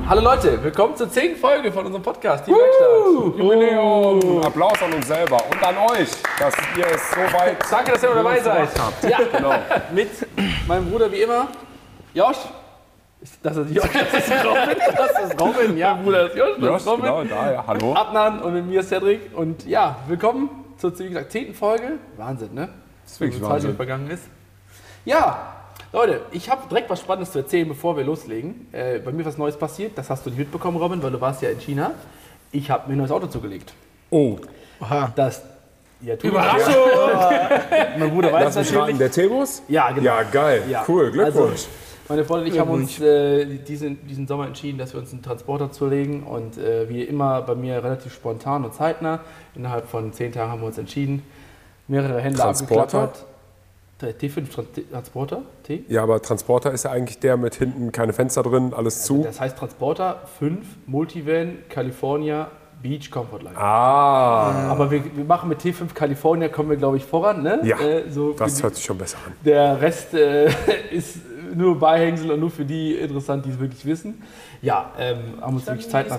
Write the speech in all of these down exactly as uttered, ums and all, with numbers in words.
Hallo Leute, willkommen zur zehnten Folge von unserem Podcast, Team Werkstatt. Jubiläum! Applaus an uns selber und an euch, dass ihr es so weit... Danke, dass ihr noch dabei seid. Habt. Ja, genau. Mit meinem Bruder wie immer, Josh. Das ist Josh, das ist Robin. Das ist Robin, ja. Mein Bruder ist Josh, das Josh, ist Robin. genau, da, ja. Hallo. Adnan und mit mir Cedric. Und ja, willkommen zur, wie gesagt, zehnten Folge. Wahnsinn, ne? Das ist wirklich so Zeit, Wahnsinn. die vergangen ist. Ja, Leute, ich habe direkt was Spannendes zu erzählen, bevor wir loslegen. Äh, bei mir ist was Neues passiert, das hast du nicht mitbekommen, Robin, weil du warst ja in China. Ich habe mir ein neues Auto zugelegt. Oh. Aha. Das, ja, Überraschung! mein Bruder weiß Lass mich natürlich. raten, der T-Bus? Ja, genau. Ja, geil. Ja. Cool, Glückwunsch. Also, meine Freundin und ich haben uns äh, diesen, diesen Sommer entschieden, dass wir uns einen Transporter zulegen. Und äh, wie immer bei mir relativ spontan und zeitnah. Innerhalb von zehn Tagen haben wir uns entschieden. Mehrere Hände Transporter? abgeklappert. T fünf Transporter? T? Ja, aber Transporter ist ja eigentlich der mit hinten keine Fenster drin, alles zu. Das heißt Transporter fünf Multivan California Beach Comfort Line. Ah. Aber wir, wir machen mit T fünf California, kommen wir glaube ich voran. Ne? Ja, äh, so das die, hört sich schon besser an. Der Rest äh, ist nur Beihängsel und nur für die interessant, die es wirklich wissen. Ja, ähm, haben uns wirklich Zeit nach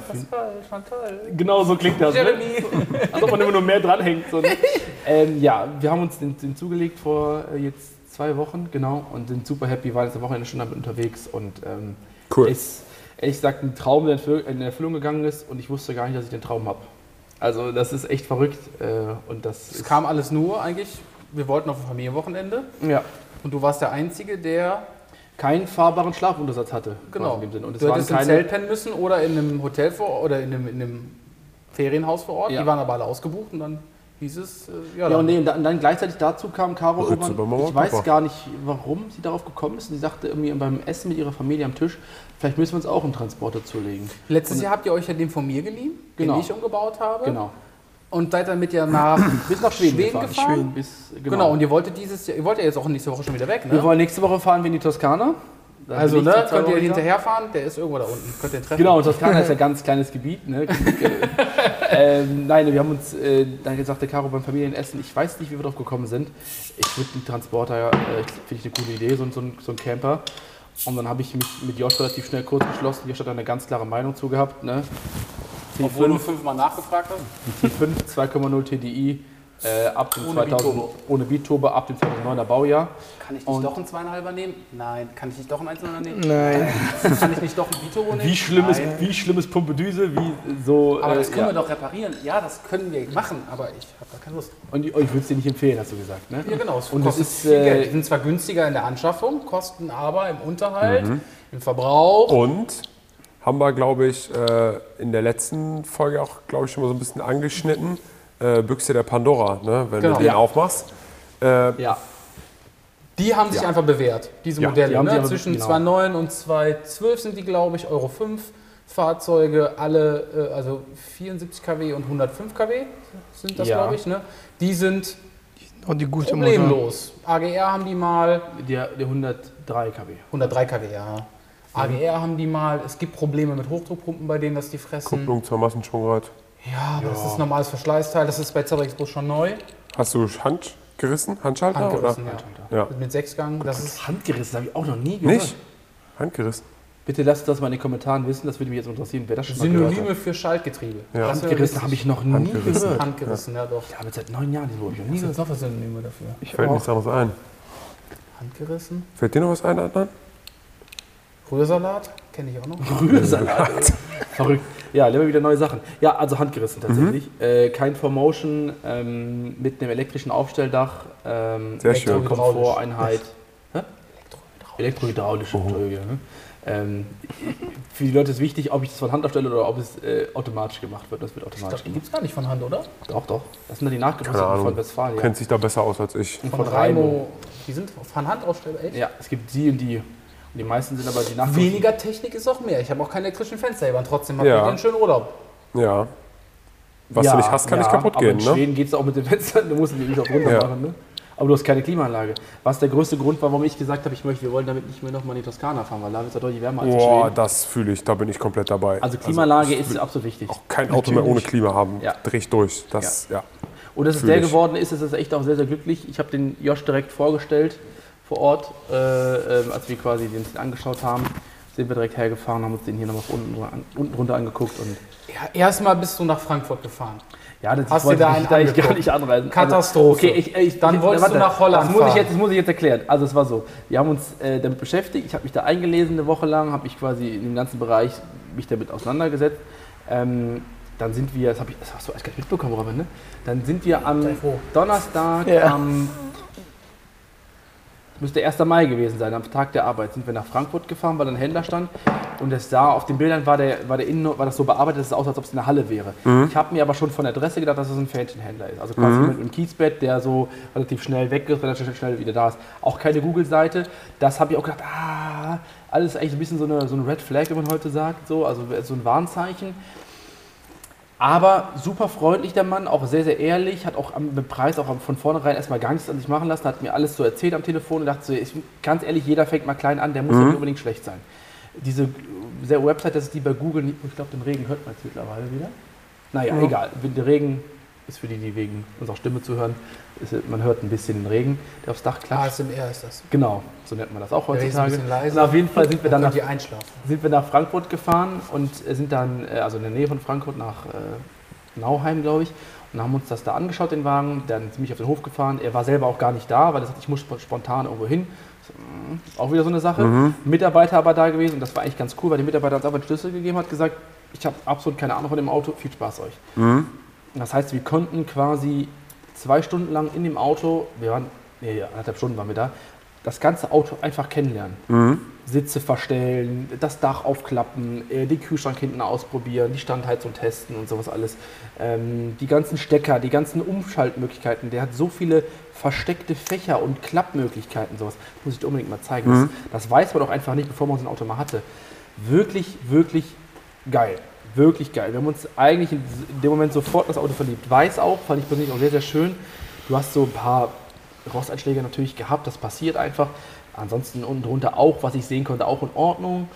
Genau so klingt das. Ne? Als ob man immer nur mehr dranhängt. So, ne? ähm, ja, wir haben uns den, den zugelegt vor äh, jetzt zwei Wochen, genau, und sind super happy, waren jetzt am Wochenende schon damit unterwegs und ähm, Cool. ist ehrlich gesagt ein Traum, der in Erfüllung gegangen ist und ich wusste gar nicht, dass ich den Traum habe. Also das ist echt verrückt. Äh, und das Es ist, kam alles nur eigentlich, wir wollten auf ein Familienwochenende ja, und du warst der Einzige, der keinen fahrbaren Schlafuntersatz hatte. genau, quasi in dem Sinne. Und es du waren hättest im keine, Zelt pennen müssen oder in einem Hotel vor oder in einem, in einem Ferienhaus vor Ort. Ja. Die waren aber alle ausgebucht und dann hieß es, äh, ja, Ja, dann, und, nee, und dann, dann gleichzeitig dazu kam Caro Ritze irgendwann, bei Mama ich weiß Papa. gar nicht, warum sie darauf gekommen ist. Sie sagte irgendwie beim Essen mit ihrer Familie am Tisch, vielleicht müssen wir uns auch einen Transporter zulegen. letztes Jahr habt ihr euch ja den von mir geliehen, Genau. den ich umgebaut habe. Genau. Und seid damit ja nach Bis nach Schweden, Schweden gefahren. gefahren. Schweden bis, genau. Genau. und ihr wolltet dieses Jahr, ihr wollt ja jetzt auch nächste Woche schon wieder weg, Wir ne? wollen nächste Woche fahren wir in die Toskana. Da Also, bin ich ne, seit zwei könnt ihr Wochen wieder. hinterherfahren, der ist irgendwo da unten, könnt ihr ihn treffen. Genau, und Toskana ist ja ein ganz kleines Gebiet. Ne? ähm, nein, wir haben uns äh, dann gesagt, der Caro beim Familienessen, ich weiß nicht, wie wir drauf gekommen sind. Ich würde einen Transporter, äh, finde ich eine coole Idee, so, so, ein- so ein Camper. Und dann habe ich mich mit Josh relativ schnell kurz geschlossen. Josh hat eine ganz klare Meinung zu gehabt. Ne? Obwohl du T fünf, fünfmal nachgefragt hast. T fünf zwei Komma null T D I äh, ab dem Ohne zweitausend, Biturbo. ohne Biturbo ab dem zweitausenddeuner Baujahr. Kann ich nicht Und- doch einen zweieinhalber nehmen? Nein. Kann ich nicht doch einen Einzelner nehmen? Nein. Kann ich nicht doch einen Biturbo nehmen? Wie schlimm, ist, Nein. wie schlimm ist Pumpedüse, wie so. Aber äh, das können ja. wir doch reparieren. Ja, das können wir machen, aber ich habe da keine Lust. Und ich, ich würde es dir nicht empfehlen, hast du gesagt. Ne? Ja, genau. Es Und das kostet ist, viel äh, Geld. Die sind zwar günstiger in der Anschaffung, kosten aber im Unterhalt, im Verbrauch. Und haben wir, glaube ich, äh, in der letzten Folge auch, glaube ich, schon mal so ein bisschen angeschnitten. Äh, Büchse der Pandora, ne? Wenn Genau. du den Ja. aufmachst. Äh, Ja. Die haben sich Ja. einfach bewährt, diese Ja, Modelle. die haben Ne? sich aber- Zwischen genau. zwei Komma neun und zwei Komma zwölf sind die, glaube ich, Euro fünf Fahrzeuge, alle, äh, also vierundsiebzig Kilowatt und hundertfünf Kilowatt sind das, Ja. glaube ich. Ne? Die sind Und die gute Motor. problemlos. A G R haben die mal, Der, der hundertdrei Kilowatt. hundertdrei Kilowatt, ja. A G R haben die mal, es gibt Probleme mit Hochdruckpumpen bei denen, dass die fressen. Kupplung zur Massenschwungrad. Ja, aber das ist normales Verschleißteil, das ist bei Cedrics Bus schon neu. Hast du Hand gerissen? Handschalter? Handgerissen, oder? ja. Ja. Mit Sechsgang, das ist Handgerissen habe ich auch noch nie gehört. Nicht? Handgerissen. Bitte lasst das mal in den Kommentaren wissen, das würde mich jetzt interessieren, wer das schon mal gehört Synonyme hat. für Schaltgetriebe. Ja. Das wäre Handgerissen wichtig. habe ich noch nie Handgerissen. gehört. Handgerissen, ja doch. Ich habe jetzt seit neun Jahren die Woche noch nie Was gehört. sind noch für Synonyme dafür? Ich fällt nichts anderes ein. Handgerissen? Fällt dir noch was ein, Adnan? Rührsalat? Kenne ich auch noch. Rührsalat. Verrückt. Ja, lernen wir wieder neue Sachen. Ja, also handgerissen tatsächlich. Mhm. Äh, kein vier Motion ähm, mit einem elektrischen Aufstelldach. Ähm, Sehr schön. Elektrohydraulisch. Komforteinheit. Hä? Elektrohydraulische Entschuldige. Ne? Ähm, für die Leute ist wichtig, ob ich das von Hand aufstelle oder ob es äh, automatisch gemacht wird. Das wird Ich automatisch glaube, die gemacht. gibt es gar nicht von Hand, oder? Doch, doch. Das sind dann die Keine nachgerüsteten Ahnung. von Westfalia. Kennt sich da besser aus als ich. Und Von Raimo. Die sind von Hand ausstellbar, echt? Ja, es gibt die und die. Und die meisten sind aber die nachgerüsteten. Weniger Technik ist auch mehr. Ich habe auch keine elektrischen Fenster, aber trotzdem habt Ja. ihr einen schönen Urlaub. Ja. Was Ja, du nicht hast, kann ja, nicht kaputt aber gehen, in ne? Schweden geht es auch mit den Fenstern, du musst die nicht auf runter Ja. machen. Ne? Aber du hast keine Klimaanlage. Was der größte Grund war, warum ich gesagt habe, ich möchte, wir wollen damit nicht mehr nochmal in die Toskana fahren, weil da ist es ja deutlich wärmer als in Boah, Schweden. das fühle ich, da bin ich komplett dabei. Also Klimaanlage ich ist will absolut wichtig. auch kein Auto mehr ohne Klima haben. Ja. Dreh ich durch. Das, ja. Und dass es fühl der ich. geworden ist, ist es echt auch sehr, sehr glücklich. Ich habe den Josh direkt vorgestellt vor Ort, äh, äh, als wir quasi den angeschaut haben. sind wir direkt hergefahren, haben uns den hier nochmal unten, unten runter angeguckt. Und ja, erstmal bist du nach Frankfurt gefahren. Ja, das Hast du da einen eigentlich gar nicht anreisen. Katastrophe. Also, okay, ich, ich, Dann ich, wolltest warte, du nach Holland das muss, ich fahren. jetzt, das muss ich jetzt erklären. Also es war so, wir haben uns äh, damit beschäftigt, ich habe mich da eingelesen eine Woche lang, habe mich quasi in dem ganzen Bereich mich damit auseinandergesetzt. Ähm, dann sind wir, das, hab ich, das hast du eigentlich gar nicht mitbekommen, Robin, ne? Dann sind wir am Donnerstag, ja. am müsste erster Mai gewesen sein, am Tag der Arbeit, sind wir nach Frankfurt gefahren, weil ein Händler stand und es sah, auf den Bildern war, der, war, der Innen, war das so bearbeitet, dass es aussah, als ob es eine Halle wäre. Mhm. Ich habe mir aber schon von der Adresse gedacht, dass es ein Fähnchenhändler ist. Also quasi mhm. mit einem Kiesbett, der so relativ schnell weg ist, relativ schnell wieder da ist. Auch keine Google-Seite. Das habe ich auch gedacht, ah, alles eigentlich ein bisschen so eine, so eine Red Flag, wie man heute sagt, so, also so ein Warnzeichen. Aber super freundlich der Mann, auch sehr, sehr ehrlich, hat auch am Preis auch von vornherein erstmal gar nichts an sich machen lassen, hat mir alles so erzählt am Telefon und dachte so, ich, ganz ehrlich, jeder fängt mal klein an, der muss mhm. ja nicht unbedingt schlecht sein. Diese sehr Website, das ist die bei Google, nicht, ich glaube, den Regen hört man jetzt mittlerweile wieder. Naja, ja. egal, der Regen ist für die, die wegen unserer Stimme zuhören, ist, man hört ein bisschen den Regen, der aufs Dach klatscht. A S M R ist das. Genau, so nennt man das auch heutzutage. Der ist ein bisschen leise. Und auf jeden Fall sind wir dann nach, einschlafen. sind wir nach Frankfurt gefahren und sind dann, also in der Nähe von Frankfurt, nach äh, Nauheim, glaube ich, und haben uns das da angeschaut, den Wagen, dann sind wir auf den Hof gefahren. Er war selber auch gar nicht da, weil er sagte, ich muss spontan irgendwo hin. Auch wieder so eine Sache. Mhm. Mitarbeiter aber da gewesen und das war eigentlich ganz cool, weil der Mitarbeiter uns einfach einen Schlüssel gegeben hat, gesagt, ich habe absolut keine Ahnung von dem Auto, viel Spaß euch. Mhm. Das heißt, wir konnten quasi zwei Stunden lang in dem Auto, wir waren, nee, anderthalb Stunden waren wir da, das ganze Auto einfach kennenlernen. Mhm. Sitze verstellen, das Dach aufklappen, den Kühlschrank hinten ausprobieren, die Standheizung testen und sowas alles. Ähm, die ganzen Stecker, die ganzen Umschaltmöglichkeiten, der hat so viele versteckte Fächer und Klappmöglichkeiten, sowas. Das muss ich dir unbedingt mal zeigen. Mhm. Das, das weiß man doch einfach nicht, bevor man so ein Auto mal hatte. Wirklich, wirklich geil. Wirklich geil. Wir haben uns eigentlich in dem Moment sofort in das Auto verliebt. Weiß auch, fand ich persönlich auch sehr, sehr schön. Du hast so ein paar Rosteinschläge natürlich gehabt, das passiert einfach. Ansonsten unten drunter auch, was ich sehen konnte, auch in Ordnung.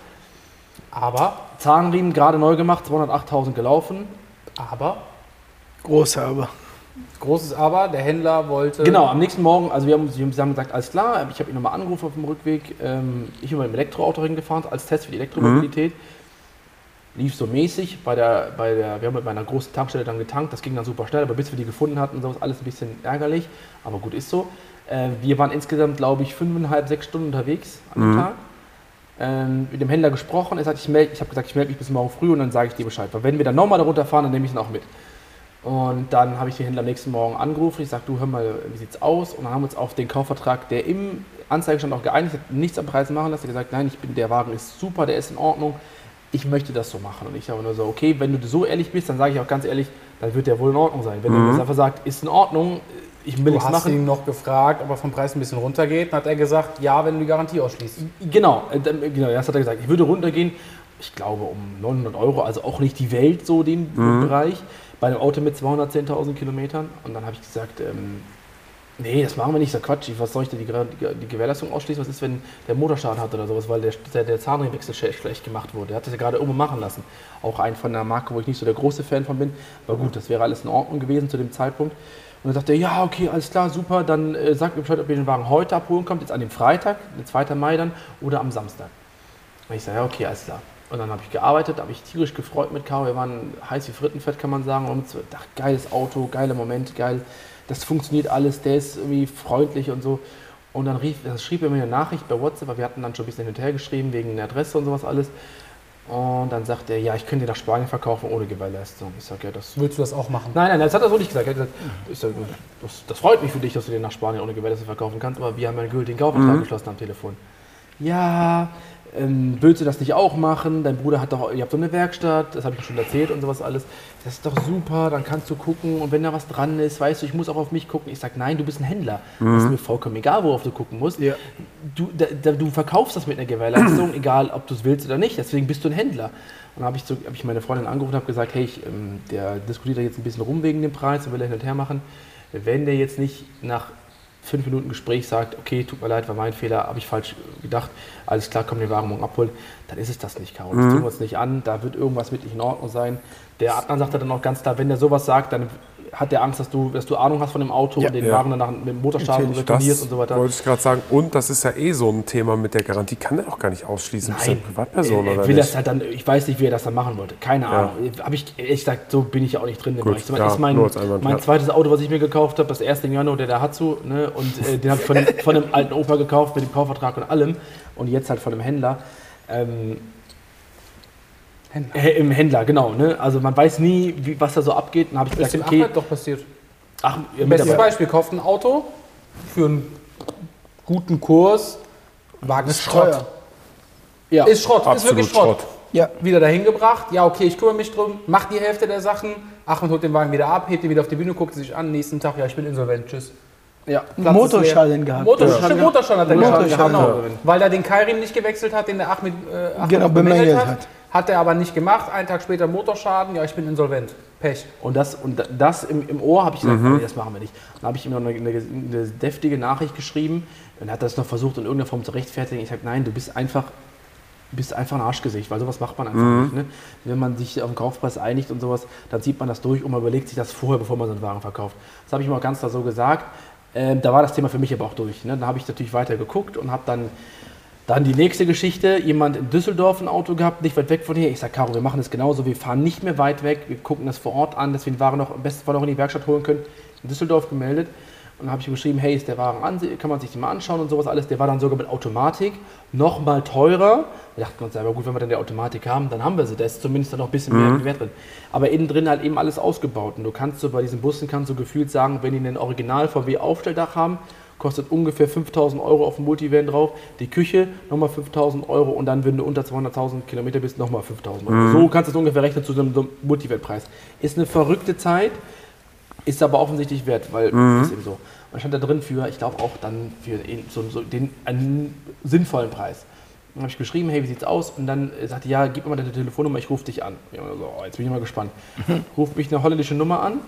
Aber Zahnriemen gerade neu gemacht, zweihundertachttausend gelaufen. Aber großes Aber. Großes Aber, der Händler wollte... Genau, am nächsten Morgen, also wir haben, wir haben gesagt, alles klar, ich habe ihn nochmal angerufen auf dem Rückweg. Ähm, ich bin mit dem Elektroauto hingefahren, als Test für die Elektromobilität. Mhm. Lief so mäßig, bei der, bei der, wir haben mit meiner großen Tankstelle dann getankt, das ging dann super schnell, aber bis wir die gefunden hatten, so ist alles ein bisschen ärgerlich, aber gut, ist so. Äh, wir waren insgesamt, glaube ich, fünfeinhalb, sechs Stunden unterwegs an dem mhm. Tag. Ähm, mit dem Händler gesprochen, er sagt, ich, meld, ich habe gesagt, ich melde mich bis morgen früh und dann sage ich dir Bescheid, weil wenn wir dann nochmal darunter fahren, dann nehme ich ihn auch mit. Und dann habe ich den Händler am nächsten Morgen angerufen, ich sage, du, hör mal, wie sieht's aus? Und dann haben wir uns auf den Kaufvertrag, der im Anzeigestand auch geeinigt hat, nichts am Preis machen lassen, er hat gesagt, nein, ich bin, der Wagen ist super, der ist in Ordnung, ich möchte das so machen. Und ich habe nur so, okay, wenn du so ehrlich bist, dann sage ich auch ganz ehrlich, dann wird der wohl in Ordnung sein. Wenn mhm. er einfach sagt, ist in Ordnung, ich will nichts machen. Du hast ihn noch gefragt, ob er vom Preis ein bisschen runtergeht. Dann hat er gesagt, ja, wenn du die Garantie ausschließt. Genau, äh, genau, das hat er gesagt. Ich würde runtergehen, ich glaube um neunhundert Euro, also auch nicht die Welt, so den mhm. Bereich, bei einem Auto mit zweihundertzehntausend Kilometern. Und dann habe ich gesagt, ähm, nee, das machen wir nicht, so Quatsch. Was soll ich denn die, die, die Gewährleistung ausschließen? Was ist, wenn der Motorschaden hat oder sowas, weil der, der, der Zahnriemenwechsel schlecht gemacht wurde. Der hat das ja gerade irgendwo machen lassen. Auch ein von einer Marke, wo ich nicht so der große Fan von bin. Aber gut, das wäre alles in Ordnung gewesen zu dem Zeitpunkt. Und dann sagte er, ja, okay, alles klar, super, dann äh, sagt mir Bescheid, ob ihr den Wagen heute abholen kommt, jetzt an dem Freitag, den zweiten Mai dann, oder am Samstag. Und ich sage, ja, okay, alles klar. Und dann habe ich gearbeitet, habe ich tierisch gefreut mit Caro. Wir waren heiß wie Frittenfett, kann man sagen. Und so, ach, geiles Auto, geiler Moment, geil. Das funktioniert alles, der ist irgendwie freundlich und so. Und dann rief, das schrieb er mir eine Nachricht bei WhatsApp, weil wir hatten dann schon ein bisschen hin und her geschrieben, wegen der Adresse und sowas alles. Und dann sagt er, ja, ich könnte dir nach Spanien verkaufen ohne Gewährleistung. Ich sage, ja, das... Willst du das auch machen? Nein, nein, das hat er so nicht gesagt. Er hat gesagt, ich sag, das, das freut mich für dich, dass du den nach Spanien ohne Gewährleistung verkaufen kannst, aber wir haben einen gültigen Kaufvertrag mhm. geschlossen am Telefon. Ja, ähm, willst du das nicht auch machen? Dein Bruder hat doch, ihr habt so eine Werkstatt, das habe ich schon erzählt und sowas alles. Das ist doch super, dann kannst du gucken und wenn da was dran ist, weißt du, ich muss auch auf mich gucken. Ich sage, nein, du bist ein Händler. Mhm. Das ist mir vollkommen egal, worauf du gucken musst. Ja. Du, da, da, du verkaufst das mit einer Gewährleistung, egal ob du es willst oder nicht, deswegen bist du ein Händler. Und dann habe ich, so, hab ich meine Freundin angerufen und habe gesagt, hey, ich, ähm, der diskutiert da jetzt ein bisschen rum wegen dem Preis und will er hin und her machen. Wenn der jetzt nicht nach fünf Minuten Gespräch sagt, okay, tut mir leid, war mein Fehler, habe ich falsch gedacht, alles klar, komm den Wagen morgen abholen, dann ist es das nicht, Caro. Das mhm. tun wir uns nicht an, da wird irgendwas mit nicht in Ordnung sein. Der Adnan sagte dann auch ganz klar, wenn der sowas sagt, dann hat der Angst, dass du, dass du Ahnung hast von dem Auto Ja. und den Ja. Wagen danach mit dem Motorschaden Das retournierst und so weiter. wollte ich gerade sagen. Und das ist ja eh so ein Thema mit der Garantie. Kann der auch gar nicht ausschließen. Bist du eine Privatperson äh, oder will nicht? das halt dann, ich weiß nicht, wie er das dann machen wollte. Keine Ahnung. Habe ich ehrlich gesagt, so bin ich ja auch nicht drin im Gut, Bereich. Das ja, ist mein, nur als Einwand, mein ja. zweites Auto, was ich mir gekauft habe, das erste im Januar, der Daihatsu. Ne? Und äh, den habe ich von, dem- von dem alten Opa gekauft, mit dem Kaufvertrag und allem. Und jetzt halt von dem Händler. Ähm, Händler. äh, Im Händler, genau. Ne? Also man weiß nie, wie, was da so abgeht. Dann habe ich Das ist gesagt, dem okay, Ahmed doch passiert. ach, ja, Bestes Mitarbeiter. Beispiel, kauft ein Auto für einen guten Kurs, Wagen ist Schrott. Teuer. Ja. Ist Schrott, ist Absolut wirklich Schrott. Schrott. Ja. Wieder dahin gebracht, ja okay, ich kümmere mich drum, mach die Hälfte der Sachen, Ahmed holt den Wagen wieder ab, hebt ihn wieder auf die Bühne, guckt sich an, nächsten Tag, ja ich bin insolvent, tschüss. Ja. Platz Motorschaden ist leer. gehabt. Motorschaden, Ja. stimmt, Motorschaden hat er Motorschaden gehabt, genau. gehabt. Weil er den Keilriemen nicht gewechselt hat, den der Ahmed, äh, Ahmed Genau, auch bemängelt bemängelt hat. hat. Hat er aber nicht gemacht, einen Tag später Motorschaden, ja ich bin insolvent, Pech. Und das, und das im, im Ohr habe ich gesagt, nee, das machen wir nicht. Dann habe ich ihm noch eine, eine, eine deftige Nachricht geschrieben und er hat das noch versucht, in irgendeiner Form zu rechtfertigen. Ich sage, nein, du bist einfach, bist einfach ein Arschgesicht, weil sowas macht man einfach nicht. Ne? Wenn man sich auf den Kaufpreis einigt und sowas, dann zieht man das durch und man überlegt sich das vorher, bevor man so einen Wagen verkauft. Das habe ich ihm auch ganz klar so gesagt. Ähm, da war das Thema für mich aber auch durch. Ne? Dann habe ich natürlich weiter geguckt und habe dann Dann die nächste Geschichte, jemand in Düsseldorf ein Auto gehabt, nicht weit weg von hier. Ich sage, Caro, wir machen das genauso, wir fahren nicht mehr weit weg, wir gucken das vor Ort an, dass wir den Wagen noch im besten Fall noch in die Werkstatt holen können. In Düsseldorf gemeldet und dann habe ich ihm geschrieben, hey, ist der Wagen an, kann man sich den mal anschauen und sowas alles. Der war dann sogar mit Automatik, noch mal teurer. Da dachten wir uns, aber gut, wenn wir dann die Automatik haben, dann haben wir sie, da ist zumindest dann noch ein bisschen mehr Wert drin. Aber innen drin halt eben alles ausgebaut und du kannst so bei diesen Bussen, kannst du gefühlt sagen, wenn die einen Original V W Aufstelldach haben, kostet ungefähr fünftausend Euro auf dem Multivan drauf. Die Küche nochmal fünftausend Euro und dann, wenn du unter zweihunderttausend Kilometer bist, nochmal fünftausend Euro. So kannst du es ungefähr rechnen zu so einem, so einem Multivan-Preis. Ist eine verrückte Zeit, ist aber offensichtlich wert, weil ist eben so. Man stand da drin für, ich glaube auch dann für so, so den einen sinnvollen Preis. Dann habe ich geschrieben, hey, wie sieht's aus? Und dann äh, sagte, ja, gib mir mal deine Telefonnummer, ich rufe dich an. Ja, so, oh, jetzt bin ich mal gespannt. Ruft mich eine holländische Nummer an.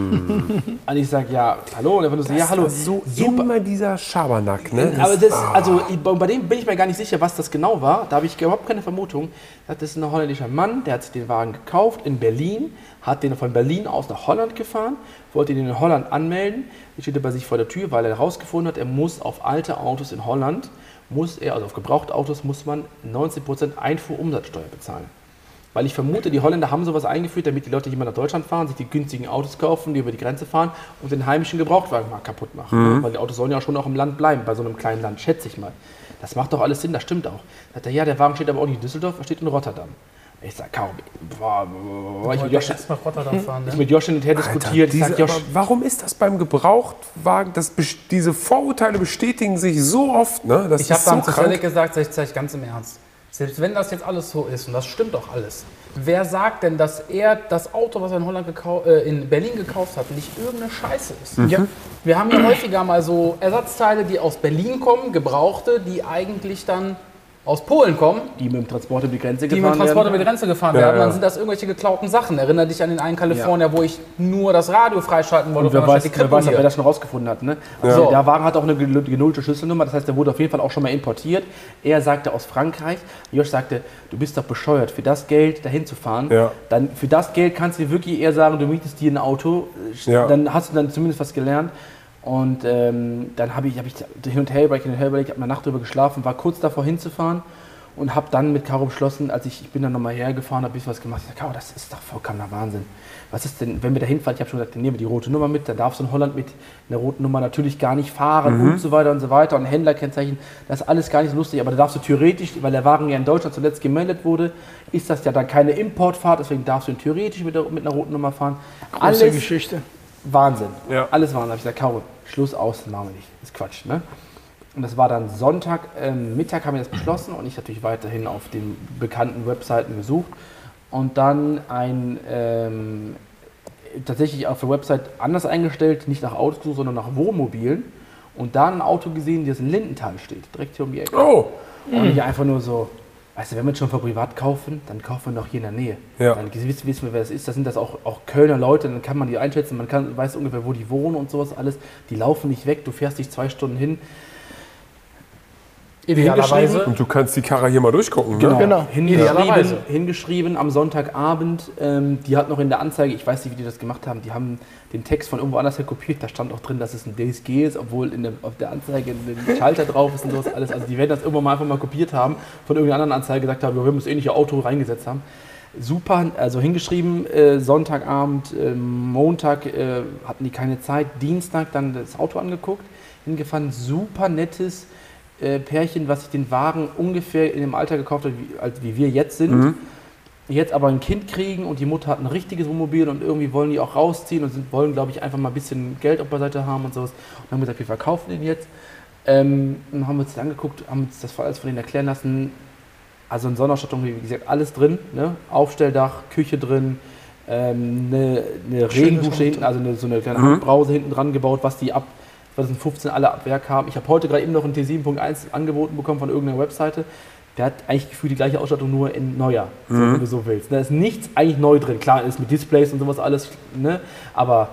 Und ich sage, ja, hallo. Und er so, ja, hallo. So super. immer dieser Schabernack, ne? Aber das, also ich- bei dem bin ich mir gar nicht sicher, was das genau war. Da habe ich überhaupt keine Vermutung. Das ist ein holländischer Mann, der hat sich den Wagen gekauft in Berlin, hat den von Berlin aus nach Holland gefahren, wollte den in Holland anmelden. Jetzt steht er bei sich vor der Tür, weil er herausgefunden hat, er muss auf alte Autos in Holland, muss er, also auf gebrauchte Autos, muss man neunzig Prozent Einfuhrumsatzsteuer bezahlen. Weil ich vermute, die Holländer haben sowas eingeführt, damit die Leute, die mal nach Deutschland fahren, sich die günstigen Autos kaufen, die über die Grenze fahren und den heimischen Gebrauchtwagen mal kaputt machen. Weil die Autos sollen ja schon auch im Land bleiben, bei so einem kleinen Land, schätze ich mal. Das macht doch alles Sinn, das stimmt auch. Da sagt er, ja, der Wagen steht aber auch nicht in Düsseldorf, er steht in Rotterdam. Ich sag, kaum, boah, boah, ich mit Josh, erst nach Rotterdam fahren, ich ne? mit Josh hin und her diskutiert. Ich Diese, sag, Josh, aber warum ist das beim Gebrauchtwagen, das, bes- diese Vorurteile bestätigen sich so oft, ne? Das Ich habe ist so dann zu Frederik krank. gesagt, sag ich, sag ich ganz im Ernst, selbst wenn das jetzt alles so ist, und das stimmt doch alles, wer sagt denn, dass er das Auto, was er in, Holland gekau äh, in Berlin gekauft hat, nicht irgendeine Scheiße ist? Mhm. Ja. Wir haben ja häufiger mal so Ersatzteile, die aus Berlin kommen, gebrauchte, die eigentlich dann aus Polen kommen, die mit dem Transport über die Grenze die mit gefahren dem Transport über werden. die Grenze gefahren Ja, werden. Dann ja. sind das irgendwelche geklauten Sachen. Erinner dich an den einen Kalifornier, wo ich nur das Radio freischalten wollte. Und wer auf einmal weiß, steht die wer weiß, Krippe wer hier. das schon rausgefunden hat. Ne? Also Ja. der Wagen hat auch eine genu- genullte Schlüsselnummer, das heißt, der wurde auf jeden Fall auch schon mal importiert. Er sagte aus Frankreich, Josh sagte, du bist doch bescheuert, für das Geld dahin zu fahren. Ja. Dann für das Geld kannst du dir wirklich eher sagen, du mietest dir ein Auto, Ja. dann hast du dann zumindest was gelernt. Und ähm, dann habe ich, hab ich hin und her überlegt, hin und her überlegt, habe eine Nacht drüber geschlafen, war kurz davor hinzufahren. Und habe dann mit Caro beschlossen, als ich, ich bin dann nochmal hergefahren, habe ein bisschen was gemacht. Ich sage, Caro, das ist doch vollkommener Wahnsinn. Was ist denn, wenn wir da hinfahren? Ich habe schon gesagt, dann nehmen wir die rote Nummer mit. Dann darfst du in Holland mit einer roten Nummer natürlich gar nicht fahren und so weiter und so weiter. Und Händlerkennzeichen, das ist alles gar nicht so lustig. Aber da darfst du theoretisch, weil der Wagen ja in Deutschland zuletzt gemeldet wurde, ist das ja dann keine Importfahrt. Deswegen darfst du ihn theoretisch mit, der, mit einer roten Nummer fahren. Große Alles Geschichte. Wahnsinn. Ja. Alles Wahnsinn. Da habe ich gesagt, Caro, Schluss aus, das machen wir nicht. Das ist Quatsch, ne? Und das war dann Sonntag, ähm, Mittag haben wir das beschlossen und ich natürlich weiterhin auf den bekannten Webseiten gesucht und dann ein, ähm, tatsächlich auf der Website anders eingestellt, nicht nach Autos gesucht, sondern nach Wohnmobilen und da ein Auto gesehen, das in Lindenthal steht, direkt hier um die Ecke. Oh, Und ich einfach nur so, weißt du, wenn wir es schon für privat kaufen, dann kaufen wir doch hier in der Nähe. Ja. Dann wissen, wissen wir, wer das ist. Da sind das auch, auch Kölner Leute, dann kann man die einschätzen, man kann, weiß ungefähr, wo die wohnen und sowas alles. Die laufen nicht weg, du fährst dich zwei Stunden hin. Idealerweise. Und du kannst die Karre hier mal durchgucken, Genau, ne? Genau. Hingeschrieben, hingeschrieben am Sonntagabend. Ähm, die hat noch in der Anzeige, ich weiß nicht, wie die das gemacht haben, die haben den Text von irgendwo anders her kopiert. Da stand auch drin, dass es ein D S G ist, obwohl in der, auf der Anzeige ein Schalter drauf ist und sowas alles. Also die werden das irgendwann mal einfach mal kopiert haben, von irgendeiner anderen Anzeige gesagt haben, wir haben das ähnliche Auto reingesetzt haben. Super, also hingeschrieben, äh, Sonntagabend, äh, Montag äh, hatten die keine Zeit, Dienstag dann das Auto angeguckt, hingefahren, super nettes äh, Pärchen, was sich den Wagen ungefähr in dem Alter gekauft hat, wie, als, wie wir jetzt sind. Mhm. Jetzt aber ein Kind kriegen und die Mutter hat ein richtiges Wohnmobil und irgendwie wollen die auch rausziehen und sind, wollen, glaube ich, einfach mal ein bisschen Geld auf beiseite haben und sowas. Und haben gesagt, wir verkaufen den jetzt. Ähm, dann haben wir uns das angeguckt, haben uns das alles von denen erklären lassen. Also in Sonderausstattung, wie gesagt, alles drin. Ne? Aufstelldach, Küche drin, ähm, eine, eine Regendusche hinten, also eine, so eine kleine mhm. Brause hinten dran gebaut, was die ab zwanzig fünfzehn alle ab Werk haben. Ich habe heute gerade eben noch einen T sieben Punkt eins angeboten bekommen von irgendeiner Webseite. Der hat eigentlich gefühlt die gleiche Ausstattung, nur in neuer, mhm. so, wenn du so willst. Da ist nichts eigentlich neu drin. Klar, ist mit Displays und sowas alles, ne? Aber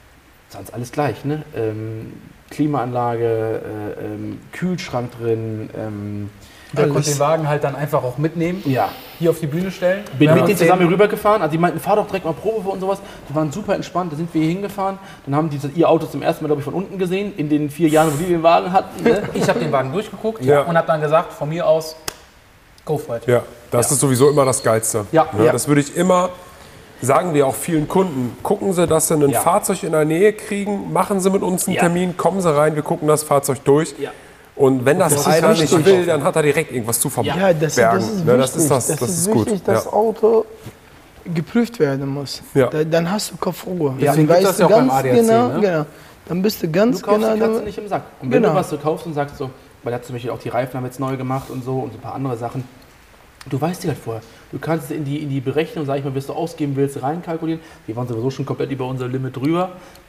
sonst alles gleich. Ne? Ähm, Klimaanlage, äh, ähm, Kühlschrank drin. Ähm, Der konnte den Wagen halt dann einfach auch mitnehmen, ja. hier auf die Bühne stellen. Bin mit denen zusammen rübergefahren. Also die meinten, fahr doch direkt mal Probe vor und sowas. Die waren super entspannt, da sind wir hier hingefahren. Dann haben die das, ihr Auto zum ersten Mal, glaube ich, von unten gesehen, in den vier Jahren, wo die den Wagen hatten. Ne? Ich habe den Wagen durchgeguckt ja. und habe dann gesagt, von mir aus, go for it. Ja, das ja. ist sowieso immer das Geilste. Ja. Ja, ja. Das würde ich immer, sagen wir auch vielen Kunden, gucken Sie, dass Sie ein ja. Fahrzeug in der Nähe kriegen, machen Sie mit uns einen ja. Termin, kommen Sie rein, wir gucken das Fahrzeug durch. Ja. Und wenn das, das einer nicht will, dann hat er direkt irgendwas zu verbergen. Ja, das, das ist wichtig. Das ist, das, das das ist, ist gut. wichtig, dass das Auto geprüft werden muss. Ja. Da, dann hast du Kopfruhe. Ja, dann weißt das du ja ganz auch beim A D A C, genau, ne? genau. Dann bist du ganz du kaufst genau. Die Katze nicht im Sack. Und wenn genau. du was so kaufst und sagst so, weil er hat zum Beispiel auch die Reifen haben jetzt neu gemacht und so und so ein paar andere Sachen. Du weißt die halt vorher. Du kannst in die, in die Berechnung, sag ich mal, was du ausgeben willst, reinkalkulieren. Wir waren sowieso schon komplett über unser Limit drüber.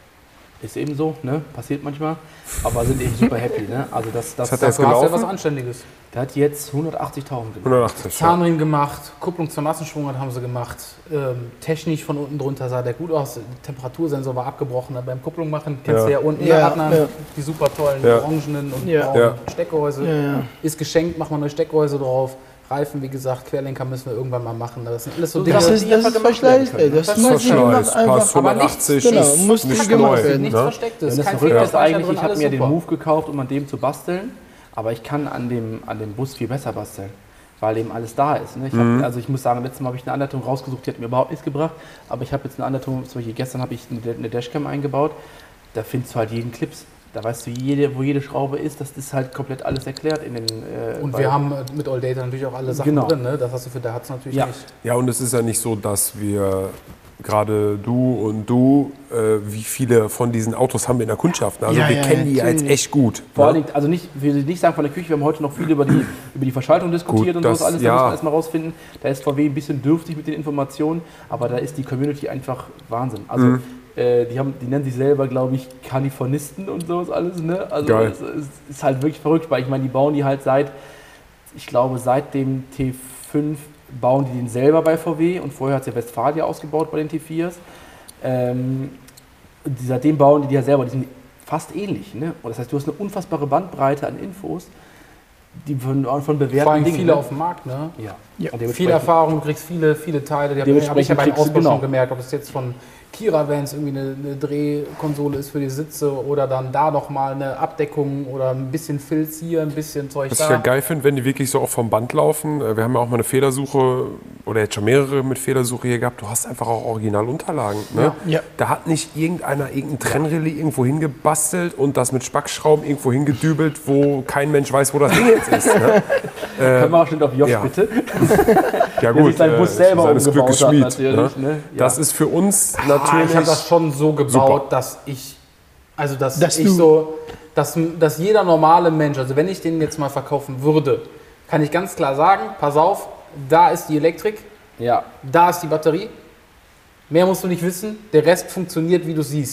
Ist eben so, ne? Passiert manchmal. Aber sind eben super happy, ne? Also das, das, das hat er jetzt das gelaufen? Ja was Anständiges. Der hat jetzt hundertachtzigtausend gemacht. hundertachtzig, Zahnriemen gemacht, Kupplung zum Massenschwung haben sie gemacht. Ähm, technisch von unten drunter sah der gut aus. Der Temperatursensor war abgebrochen. Beim Kupplung machen kennst ja. du ja unten. Ja, da hat man ja. die super tollen ja. orangenen und ja. braunen ja. Steckgehäuse. Ja, ja. Ist geschenkt, macht man neue Steckgehäuse drauf. Reifen, wie gesagt, Querlenker müssen wir irgendwann mal machen. Das sind alles so, so Dinge, das ist, das ist Verschleiß. Das ist Verschleiß. Pass hundertachtzig genau, ist muss nicht gemacht neu. werden. Nichts Verstecktes. Das Verrückte ist eigentlich, ich habe mir den Move gekauft, um an dem zu basteln. Aber ich kann an dem, an dem Bus viel besser basteln, weil eben alles da ist. Ne? Ich mhm. hab, also ich muss sagen, letztes Mal habe ich eine Anleitung rausgesucht, die hat mir überhaupt nichts gebracht. Aber ich habe jetzt eine Anleitung, zum Beispiel gestern habe ich eine Dashcam eingebaut. Da findest du halt jeden Clips. Da weißt du, jede, wo jede Schraube ist, das ist halt komplett alles erklärt in den. Äh, und wir haben mit All Data natürlich auch alle Sachen genau. drin, ne? Das hast du für der Hatz natürlich ja. nicht. Ja, und es ist ja nicht so, dass wir, gerade du und du, äh, wie viele von diesen Autos haben wir in der Kundschaft? Also ja, wir ja, kennen die ja jetzt echt gut. Vor ne? allem, also nicht, ich will nicht sagen von der Küche, wir haben heute noch viel über die, über die Verschaltung diskutiert gut, und das, sowas alles, ja. da müssen wir erstmal rausfinden. Da ist V W ein bisschen dürftig mit den Informationen, aber da ist die Community einfach Wahnsinn. Also mhm. äh, die, haben, die nennen sich selber, glaube ich, Kalifornisten und sowas alles. Ne? Also Geil. es, es ist halt wirklich verrückt, weil ich meine, die bauen die halt seit, ich glaube, seit dem T fünf bauen die den selber bei V W und vorher hat es ja Westfalia ausgebaut bei den T viers. Ähm, seitdem bauen die die ja selber, die sind fast ähnlich. Ne? Und das heißt, du hast eine unfassbare Bandbreite an Infos, die von, von bewährten Vor allem Dingen. viele ne? auf dem Markt, ne? Ja. ja. Viel Erfahrung, du kriegst viele, viele Teile, die habe ich ja beim Ausbau genau. schon gemerkt, ob es jetzt von Kira, wenn es irgendwie eine, eine Drehkonsole ist für die Sitze oder dann da nochmal eine Abdeckung oder ein bisschen Filz hier, ein bisschen Zeug Was da. ich ja geil finde, wenn die wirklich so auch vom Band laufen. Wir haben ja auch mal eine Fehlersuche oder jetzt schon mehrere mit Fehlersuche hier gehabt. Du hast einfach auch Originalunterlagen. Ne? Ja. Ja. Da hat nicht irgendeiner irgendein Trennrelais irgendwo hingebastelt und das mit Spackschrauben irgendwo hingedübelt, wo kein Mensch weiß, wo das Ding jetzt ist. Ne? Können wir auch schon auf Josh ja. bitte? Ja gut, der sich seinen Bus äh, selber seines Glückes Schmied. Natürlich, Ne? Ne? Ja. Das ist für uns natürlich. Ah, ich habe das schon so gebaut, super. dass ich, also dass, dass ich so, dass, dass jeder normale Mensch, also wenn ich den jetzt mal verkaufen würde, kann ich ganz klar sagen, pass auf, da ist die Elektrik, ja. da ist die Batterie, mehr musst du nicht wissen, der Rest funktioniert, wie du siehst.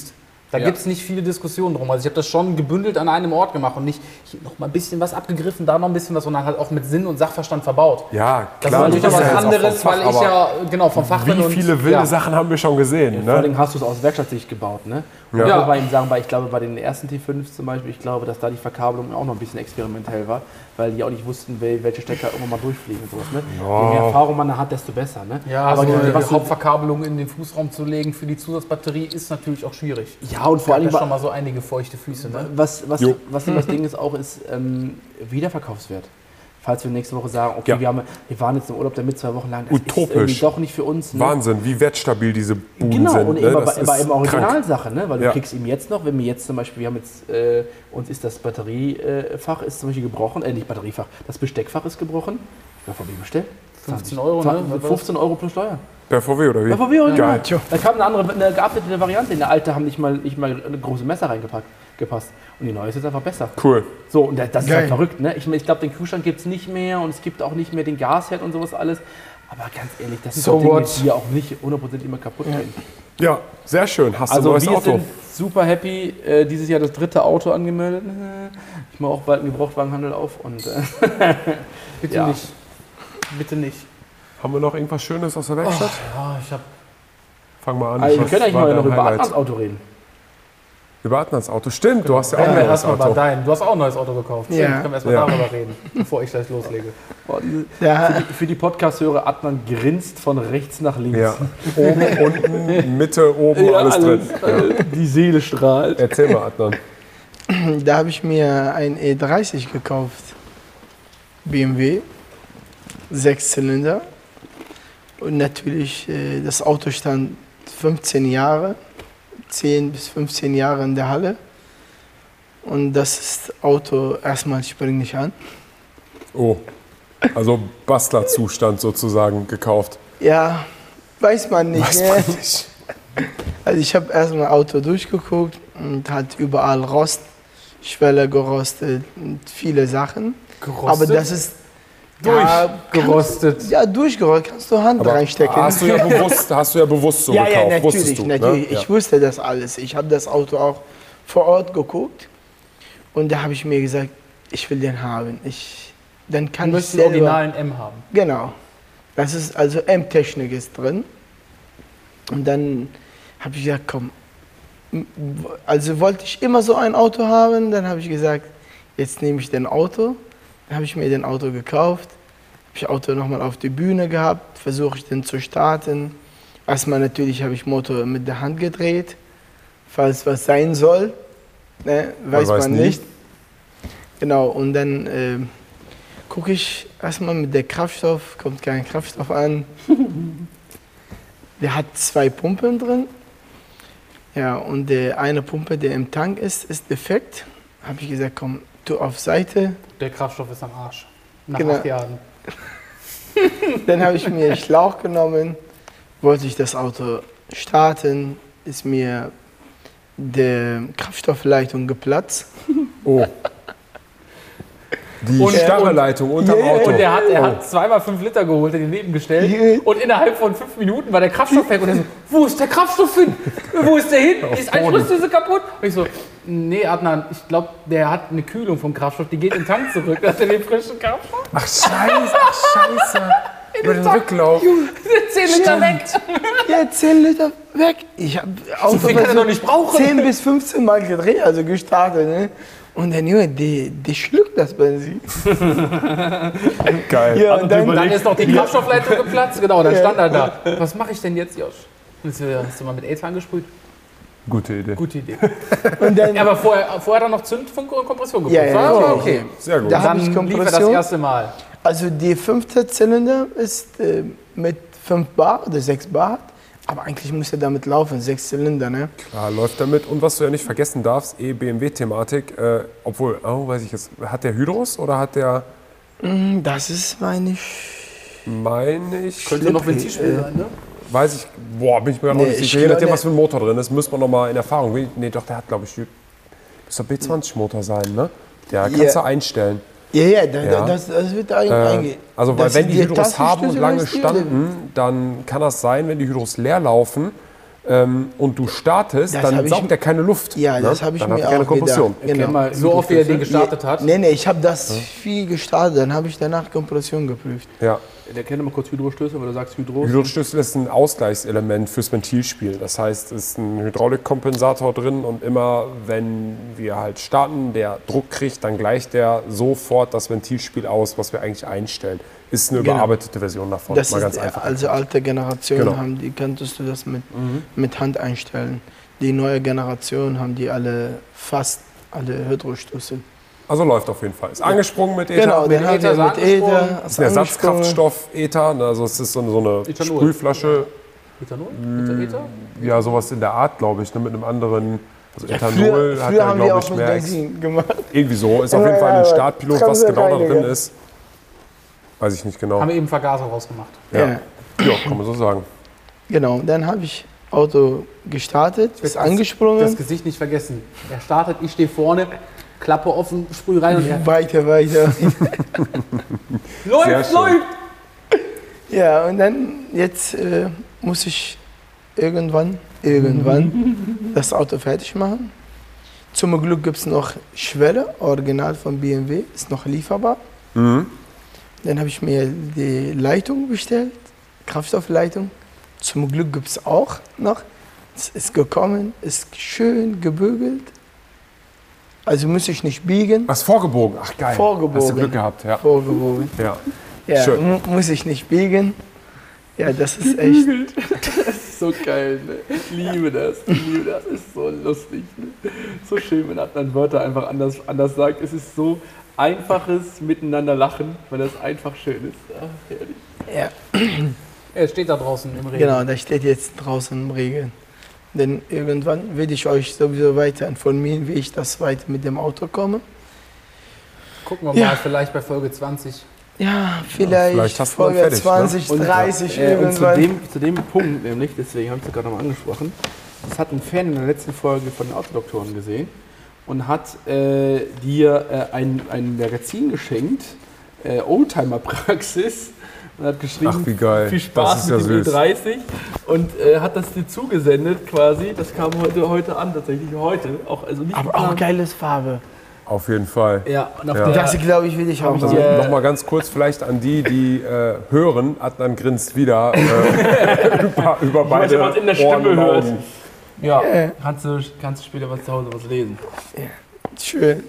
Da ja. gibt es nicht viele Diskussionen drum. Also ich habe das schon gebündelt an einem Ort gemacht und nicht hier noch mal ein bisschen was abgegriffen, da noch ein bisschen was, sondern halt auch mit Sinn und Sachverstand verbaut. Ja, klar. Das ist natürlich auch was anderes, Fach, weil ich ja genau vom Fach bin. Wie viele wilde ja. Sachen haben wir schon gesehen? Ja, ne? Vor allem hast du es aus Werkstattsicht gebaut, ne? Ja. Ich würde sagen, bei, ich glaube bei den ersten T fünf zum Beispiel, ich glaube, dass da die Verkabelung auch noch ein bisschen experimentell war, weil die auch nicht wussten, welche Stecker irgendwann mal durchfliegen und sowas. Ne? Oh. Je mehr Erfahrung man hat, desto besser. Ne? Ja, aber so die, die Hauptverkabelung in den Fußraum zu legen für die Zusatzbatterie ist natürlich auch schwierig. Ja, und vor allem schon mal so einige feuchte Füße. Ne? Was, was, was das Ding ist auch, ist ähm, Wiederverkaufswert. Falls wir nächste Woche sagen, okay, ja. wir, haben, wir waren jetzt im Urlaub damit zwei Wochen lang, das utopisch. Ist irgendwie doch nicht für uns. Ne? Wahnsinn, wie wertstabil diese Buden genau, sind. Genau, und ne? immer, bei, immer Originalsache, ne? Weil du ja. kriegst ihm jetzt noch, wenn wir jetzt zum Beispiel, wir haben jetzt, äh, uns ist das Batteriefach ist zum Beispiel gebrochen, äh, nicht Batteriefach, das Besteckfach ist gebrochen. Ja, von wem bestellt? fünfzehn Euro, ne? fünfzehn Euro plus Steuer. Per V W oder wie? Per V W, oder? Geil. Genau. Da kam eine andere, eine geupdatete Variante. In der alte haben nicht mal, nicht mal eine große Messer reingepackt. Gepasst. Und die neue ist jetzt einfach besser. Cool. So, und das ist halt verrückt, ne? Ich, ich glaube, den Kühlschrank gibt es nicht mehr und es gibt auch nicht mehr den Gasherd und sowas alles. Aber ganz ehrlich, das sind so Dinge, die ja auch nicht hundertprozentig immer kaputt gehen. Ja, sehr schön. Hast also du ein neues wir Auto? Sind super happy. Äh, dieses Jahr das dritte Auto angemeldet. Ich mache auch bald einen Gebrauchtwagenhandel auf. Und, äh, Bitte ja. nicht. Bitte nicht. Haben wir noch irgendwas Schönes aus der Werkstatt? Oh, ja, ich hab. Fang mal an. Also, wir können eigentlich mal noch über Adnans Auto reden. Über Adnans Auto, stimmt, du hast ja auch ein neues erstmal Auto. Dein. Du hast auch ein neues Auto gekauft. Ja. Stimmt, können wir erstmal ja. darüber reden, bevor ich gleich loslege. Oh, diese, ja. Für die, für die Podcast-Hörer, Adnan grinst von rechts nach links. Ja. Oben, unten, Mitte, oben, ja, alles, alles drin. Ja. Die Seele strahlt. Erzähl mal, Adnan. Da habe ich mir ein E dreißig gekauft. B M W. Sechs Zylinder. Und natürlich, das Auto stand fünfzehn Jahre, zehn bis fünfzehn Jahre in der Halle. Und das Auto erstmal springt nicht an. Oh, also Bastlerzustand sozusagen gekauft. Ja, weiß man nicht. Weiß ne? man nicht. Also ich habe erstmal Auto durchgeguckt und hat überall Rost, Schwelle gerostet und viele Sachen. Gerostet? Aber das ist durchgerostet. Kannst, ja, durchgerostet. Kannst du Hand aber reinstecken. Hast du ja bewusst, hast du ja bewusst so ja, gekauft. Ja, natürlich, du, natürlich. Ne? Ich ja. wusste das alles. Ich habe das Auto auch vor Ort geguckt und da habe ich mir gesagt, ich will den haben. Ich, dann kann du ich möchtest den originalen M haben. Genau. Das ist also M-Technik ist drin. Und dann habe ich gesagt, komm, also wollte ich immer so ein Auto haben. Dann habe ich gesagt, jetzt nehme ich den Auto. Dann habe ich mir den Auto gekauft. Habe ich Auto nochmal auf die Bühne gehabt. Versuche ich den zu starten. Erstmal natürlich habe ich Motor mit der Hand gedreht. Falls was sein soll. Ne, weiß man, weiß man nicht. Genau, und dann äh, gucke ich erstmal mit der Kraftstoff. Kommt kein Kraftstoff an. Der hat zwei Pumpen drin. Ja, und der eine Pumpe, der im Tank ist, ist defekt. Habe ich gesagt, komm, tu auf Seite. Der Kraftstoff ist am Arsch. Nach genau. acht Jahren. Dann habe ich mir Schlauch genommen, wollte ich das Auto starten, ist mir die Kraftstoffleitung geplatzt. Oh. Die und, starre Leitung unterm yeah. Auto. Und er hat, er hat zweimal fünf Liter geholt, in den Neben gestellt. Yeah. Und innerhalb von fünf Minuten war der Kraftstoff weg. Und er so, wo ist der Kraftstoff hin? Wo ist der hin? Ist Einflussdüse kaputt? Und ich so, nee, Adnan, ich glaube, der hat eine Kühlung vom Kraftstoff. Die geht in den Tank zurück. Da hat er den frischen Kraftstoff. Ach, scheiße, ach, scheiße. Über den Rücklauf. zehn Liter weg. Ja, zehn Liter weg. Ich habe Auto so viel kann er noch nicht brauchen. zehn bis fünfzehn Mal gedreht, also gestartet. Ne? Und der Junge, der, der schluckt das Benzin. Geil. Ja, und dann, dann ist noch die Kraftstoffleitung geplatzt. Genau, dann stand er da. Was mache ich denn jetzt, Josh? Hast du mal mit Aids angesprüht? Gute Idee. Gute Idee. Und dann, aber vorher, vorher dann noch Zündfunk und Kompression gebraucht. Ja, ja, ja, okay. Sehr gut. Da dann ich lief er das erste Mal. Also die fünfte Zylinder ist äh, mit fünf Bar oder sechs Bar. Aber eigentlich muss er damit laufen, sechs Zylinder, ne? Klar, läuft damit. Und was du ja nicht vergessen darfst, eh B M W-Thematik, äh, obwohl, oh, weiß ich jetzt, hat der Hydros oder hat der... Das ist, meine ich... Meine ich... Könnte noch Ventilspiel sein, ne? Weiß ich, boah, bin ich mir gar nee, nicht sicher. Je nachdem, was für ein Motor drin ist, müssen wir noch mal in Erfahrung bringen. Nee, doch, der hat, glaube ich, das soll B zwanzig Motor sein, ne? Der kannst yeah. du einstellen. Ja, ja, da, ja. Das, das wird eigentlich äh, eingehen. Also, weil das wenn die Hydros haben und lange standen, oder? dann kann das sein, wenn die Hydros leer laufen, ähm, und du startest, das dann saugt er keine Luft. Ja, ne? Das habe ich dann mir hat keine auch Kompression. Genau. Mal, so oft wie er den gestartet hat. Nee, nee, ich habe das ja. viel gestartet, dann habe ich danach Kompression geprüft. Ja. Erkenne mal kurz Hydrostößel, weil du sagst Hydros. Hydrostößel ist ein Ausgleichselement fürs Ventilspiel. Das heißt, es ist ein Hydraulikkompensator drin und immer, wenn wir halt starten, der Druck kriegt, dann gleicht der sofort das Ventilspiel aus, was wir eigentlich einstellen. Ist eine genau. überarbeitete Version davon. Das mal ist ganz einfach. Also alte Generationen genau. haben die, könntest du das mit, mhm. mit Hand einstellen. Die neue Generation haben die alle, fast alle Hydrostößel. Also läuft auf jeden Fall. Ist angesprungen mit Ether. Genau, den hat er mit Ether. Das ist ein Ersatzkraftstoff Ether. Also es ist so eine Ethanol. Sprühflasche. Ethanol? Ether, Ether? Ja, sowas in der Art, glaube ich. Ne, mit einem anderen. Also ja, Ethanol früher, hat früher er, glaube ich, Max. Gemacht. Irgendwie so. Ist auf jeden Fall ein Startpilot, was genau da drin ist. Weiß ich nicht genau. Haben wir eben Vergaser rausgemacht. Ja, ja. ja kann man so sagen. Genau, dann habe ich Auto gestartet, ist angesprungen. Das Gesicht nicht vergessen. Er startet, ich stehe vorne. Klappe offen, Sprüh rein und ja. weiter, weiter. läuft, läuft! Ja, und dann jetzt äh, muss ich irgendwann, irgendwann das Auto fertig machen. Zum Glück gibt es noch Schwelle, original von B M W, ist noch lieferbar. Mhm. Dann habe ich mir die Leitung bestellt, Kraftstoffleitung. Zum Glück gibt es auch noch. Es ist gekommen, ist schön gebügelt. Also muss ich nicht biegen. Was, vorgebogen? Ach geil. Vorgebogen. Hast du Glück gehabt, ja. Vorgebogen. Ja. Ja, schön. Muss ich nicht biegen. Ja, das ist echt... Das ist so geil, ne? Ich liebe das. Ich liebe das. Das ist so lustig. Ne? So schön, wenn man Wörter einfach anders, anders sagt. Es ist so einfaches Miteinander lachen, weil das einfach schön ist. Ach, herrlich. Ja. Er steht da draußen im Regen. Genau, der steht jetzt draußen im Regen. Denn irgendwann werde ich euch sowieso weiter informieren, wie ich das weiter mit dem Auto komme. Gucken wir ja. mal, vielleicht bei Folge zwanzig. Ja, vielleicht, ja, vielleicht Folge fertig, zwanzig, ne? dreißig und, äh, irgendwann. Und zu dem, zu dem Punkt nämlich, deswegen habe ich es gerade noch mal angesprochen, das hat ein Fan in der letzten Folge von den Autodoktoren gesehen und hat äh, dir äh, ein, ein Magazin geschenkt, äh, Oldtimer-Praxis. Und hat geschrieben, ach, wie geil. Viel Spaß mit ja dem E dreißig und äh, hat das dir zugesendet quasi. Das kam heute, heute an, tatsächlich heute. Auch, also nicht aber auch geiles Farbe. Auf jeden Fall. Ja, und auf ja. der, das glaube ich, will ich auch. Also äh, Nochmal ganz kurz vielleicht an die, die äh, hören. Adnan grinst wieder äh, über, über beide was in der Stimme Ohren hört. Ja, äh. kannst, du, kannst du später was zu Hause was lesen. Ja. Schön.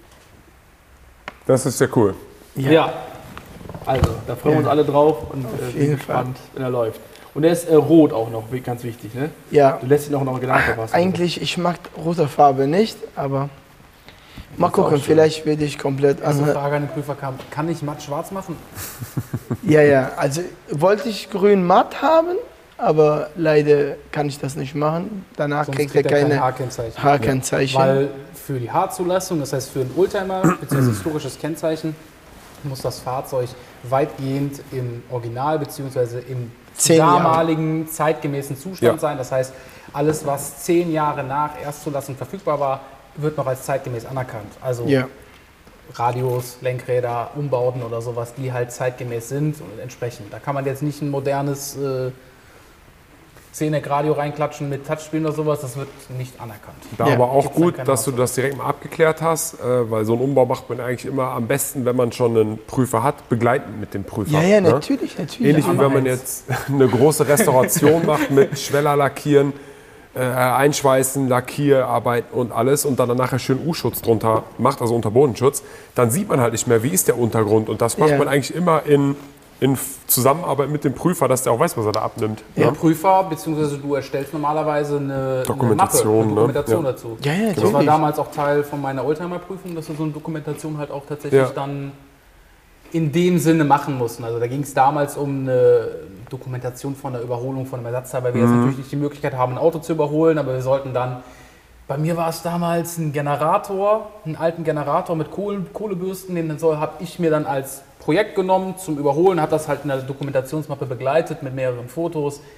Das ist ja cool. Ja. ja. Also, da freuen wir uns alle drauf und äh, sind gespannt, wenn er läuft. Und er ist äh, rot auch noch, ganz wichtig, ne? Ja. Du lässt ihn auch noch Gedanken verpassen. Eigentlich, ich mag rote Farbe nicht, aber mal gucken, vielleicht werde ich komplett... Also eine Frage an den Prüfer kam, kann ich matt schwarz machen? Ja, ja, also wollte ich grün matt haben, aber leider kann ich das nicht machen. Danach kriegt, kriegt er keine H-Kennzeichen. H-Kennzeichen. Weil für die H-Zulassung, das heißt für ein Oldtimer bzw. historisches Kennzeichen, muss das Fahrzeug weitgehend im Original bzw. im damaligen zeitgemäßen Zustand ja. sein. Das heißt, alles, was zehn Jahre nach Erstzulassung verfügbar war, wird noch als zeitgemäß anerkannt. Also ja. Radios, Lenkräder, Umbauten oder sowas, die halt zeitgemäß sind und entsprechend. Da kann man jetzt nicht ein modernes äh, zehn-Eck-Radio reinklatschen mit Touchscreen oder sowas, das wird nicht anerkannt. Da ja, aber auch gut, dass du das direkt mal abgeklärt hast, äh, weil so einen Umbau macht man eigentlich immer am besten, wenn man schon einen Prüfer hat, begleitend mit dem Prüfer. Ja, ja, ne? natürlich, natürlich. Ähnlich wie wenn man jetzt eine große Restauration macht mit Schweller lackieren, äh, Einschweißen, Lackierarbeit und alles und dann nachher schön U-Schutz drunter macht, also Unterbodenschutz, dann sieht man halt nicht mehr, wie ist der Untergrund und das macht ja. man eigentlich immer in in Zusammenarbeit mit dem Prüfer, dass der auch weiß, was er da abnimmt. Der ja. Prüfer, beziehungsweise du erstellst normalerweise eine Dokumentation, eine Mappe, eine Dokumentation ne? dazu. Ja, ja, das war damals auch Teil von meiner Oldtimer-Prüfung, dass wir so eine Dokumentation halt auch tatsächlich ja. dann in dem Sinne machen mussten. Also da ging es damals um eine Dokumentation von der Überholung von einem Ersatzteil, weil wir mhm. jetzt natürlich nicht die Möglichkeit haben, ein Auto zu überholen, aber wir sollten dann, bei mir war es damals ein Generator, einen alten Generator mit Kohle, Kohlebürsten, den habe ich mir dann als Projekt genommen zum Überholen, hat das halt in der Dokumentationsmappe begleitet mit mehreren Fotos.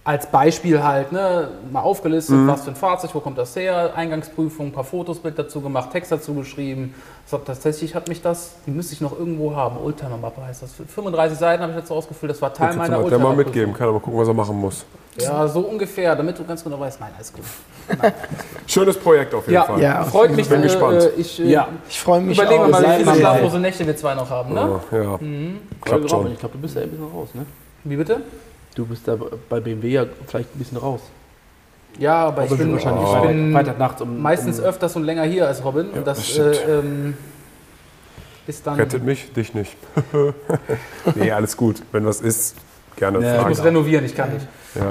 als Beispiel halt, ne, mal aufgelistet, mhm. was für ein Fahrzeug, wo kommt das her, Eingangsprüfung, ein paar Fotos, Bild dazu gemacht, Text dazu geschrieben. So, tatsächlich hat mich das, die müsste ich noch irgendwo haben, Oldtimer-Mappe heißt das. fünfunddreißig Seiten habe ich jetzt so ausgefüllt, das war Teil jetzt meiner Oldtimer-Prüfung. Der mal mitgeben, kann aber gucken, was er machen muss. Ja, so ungefähr, damit du ganz genau weißt, nein, alles gut. Nein. Schönes Projekt auf jeden ja, Fall. Ja, freut mich. Ich bin äh, gespannt. Ich, äh, ja, ich freue mich Überlegen auch. wir mal, wie viele schlaflose Nächte wir zwei noch haben, ne? Ja, ja. Mhm. Klappt schon. Ich glaube, du bist ja ein bisschen raus, ne? Wie bitte? Du bist da bei B M W ja vielleicht ein bisschen raus. Ja, aber, aber ich bin wahrscheinlich oh. ich bin Freitagnachts um, meistens um öfters und länger hier als Robin. Ja, und das, das äh, ähm, ist dann. Rettet mich, dich nicht. Nee, alles gut. Wenn was ist, gerne nee, fragen. Ich muss renovieren, ich kann nicht. Ja.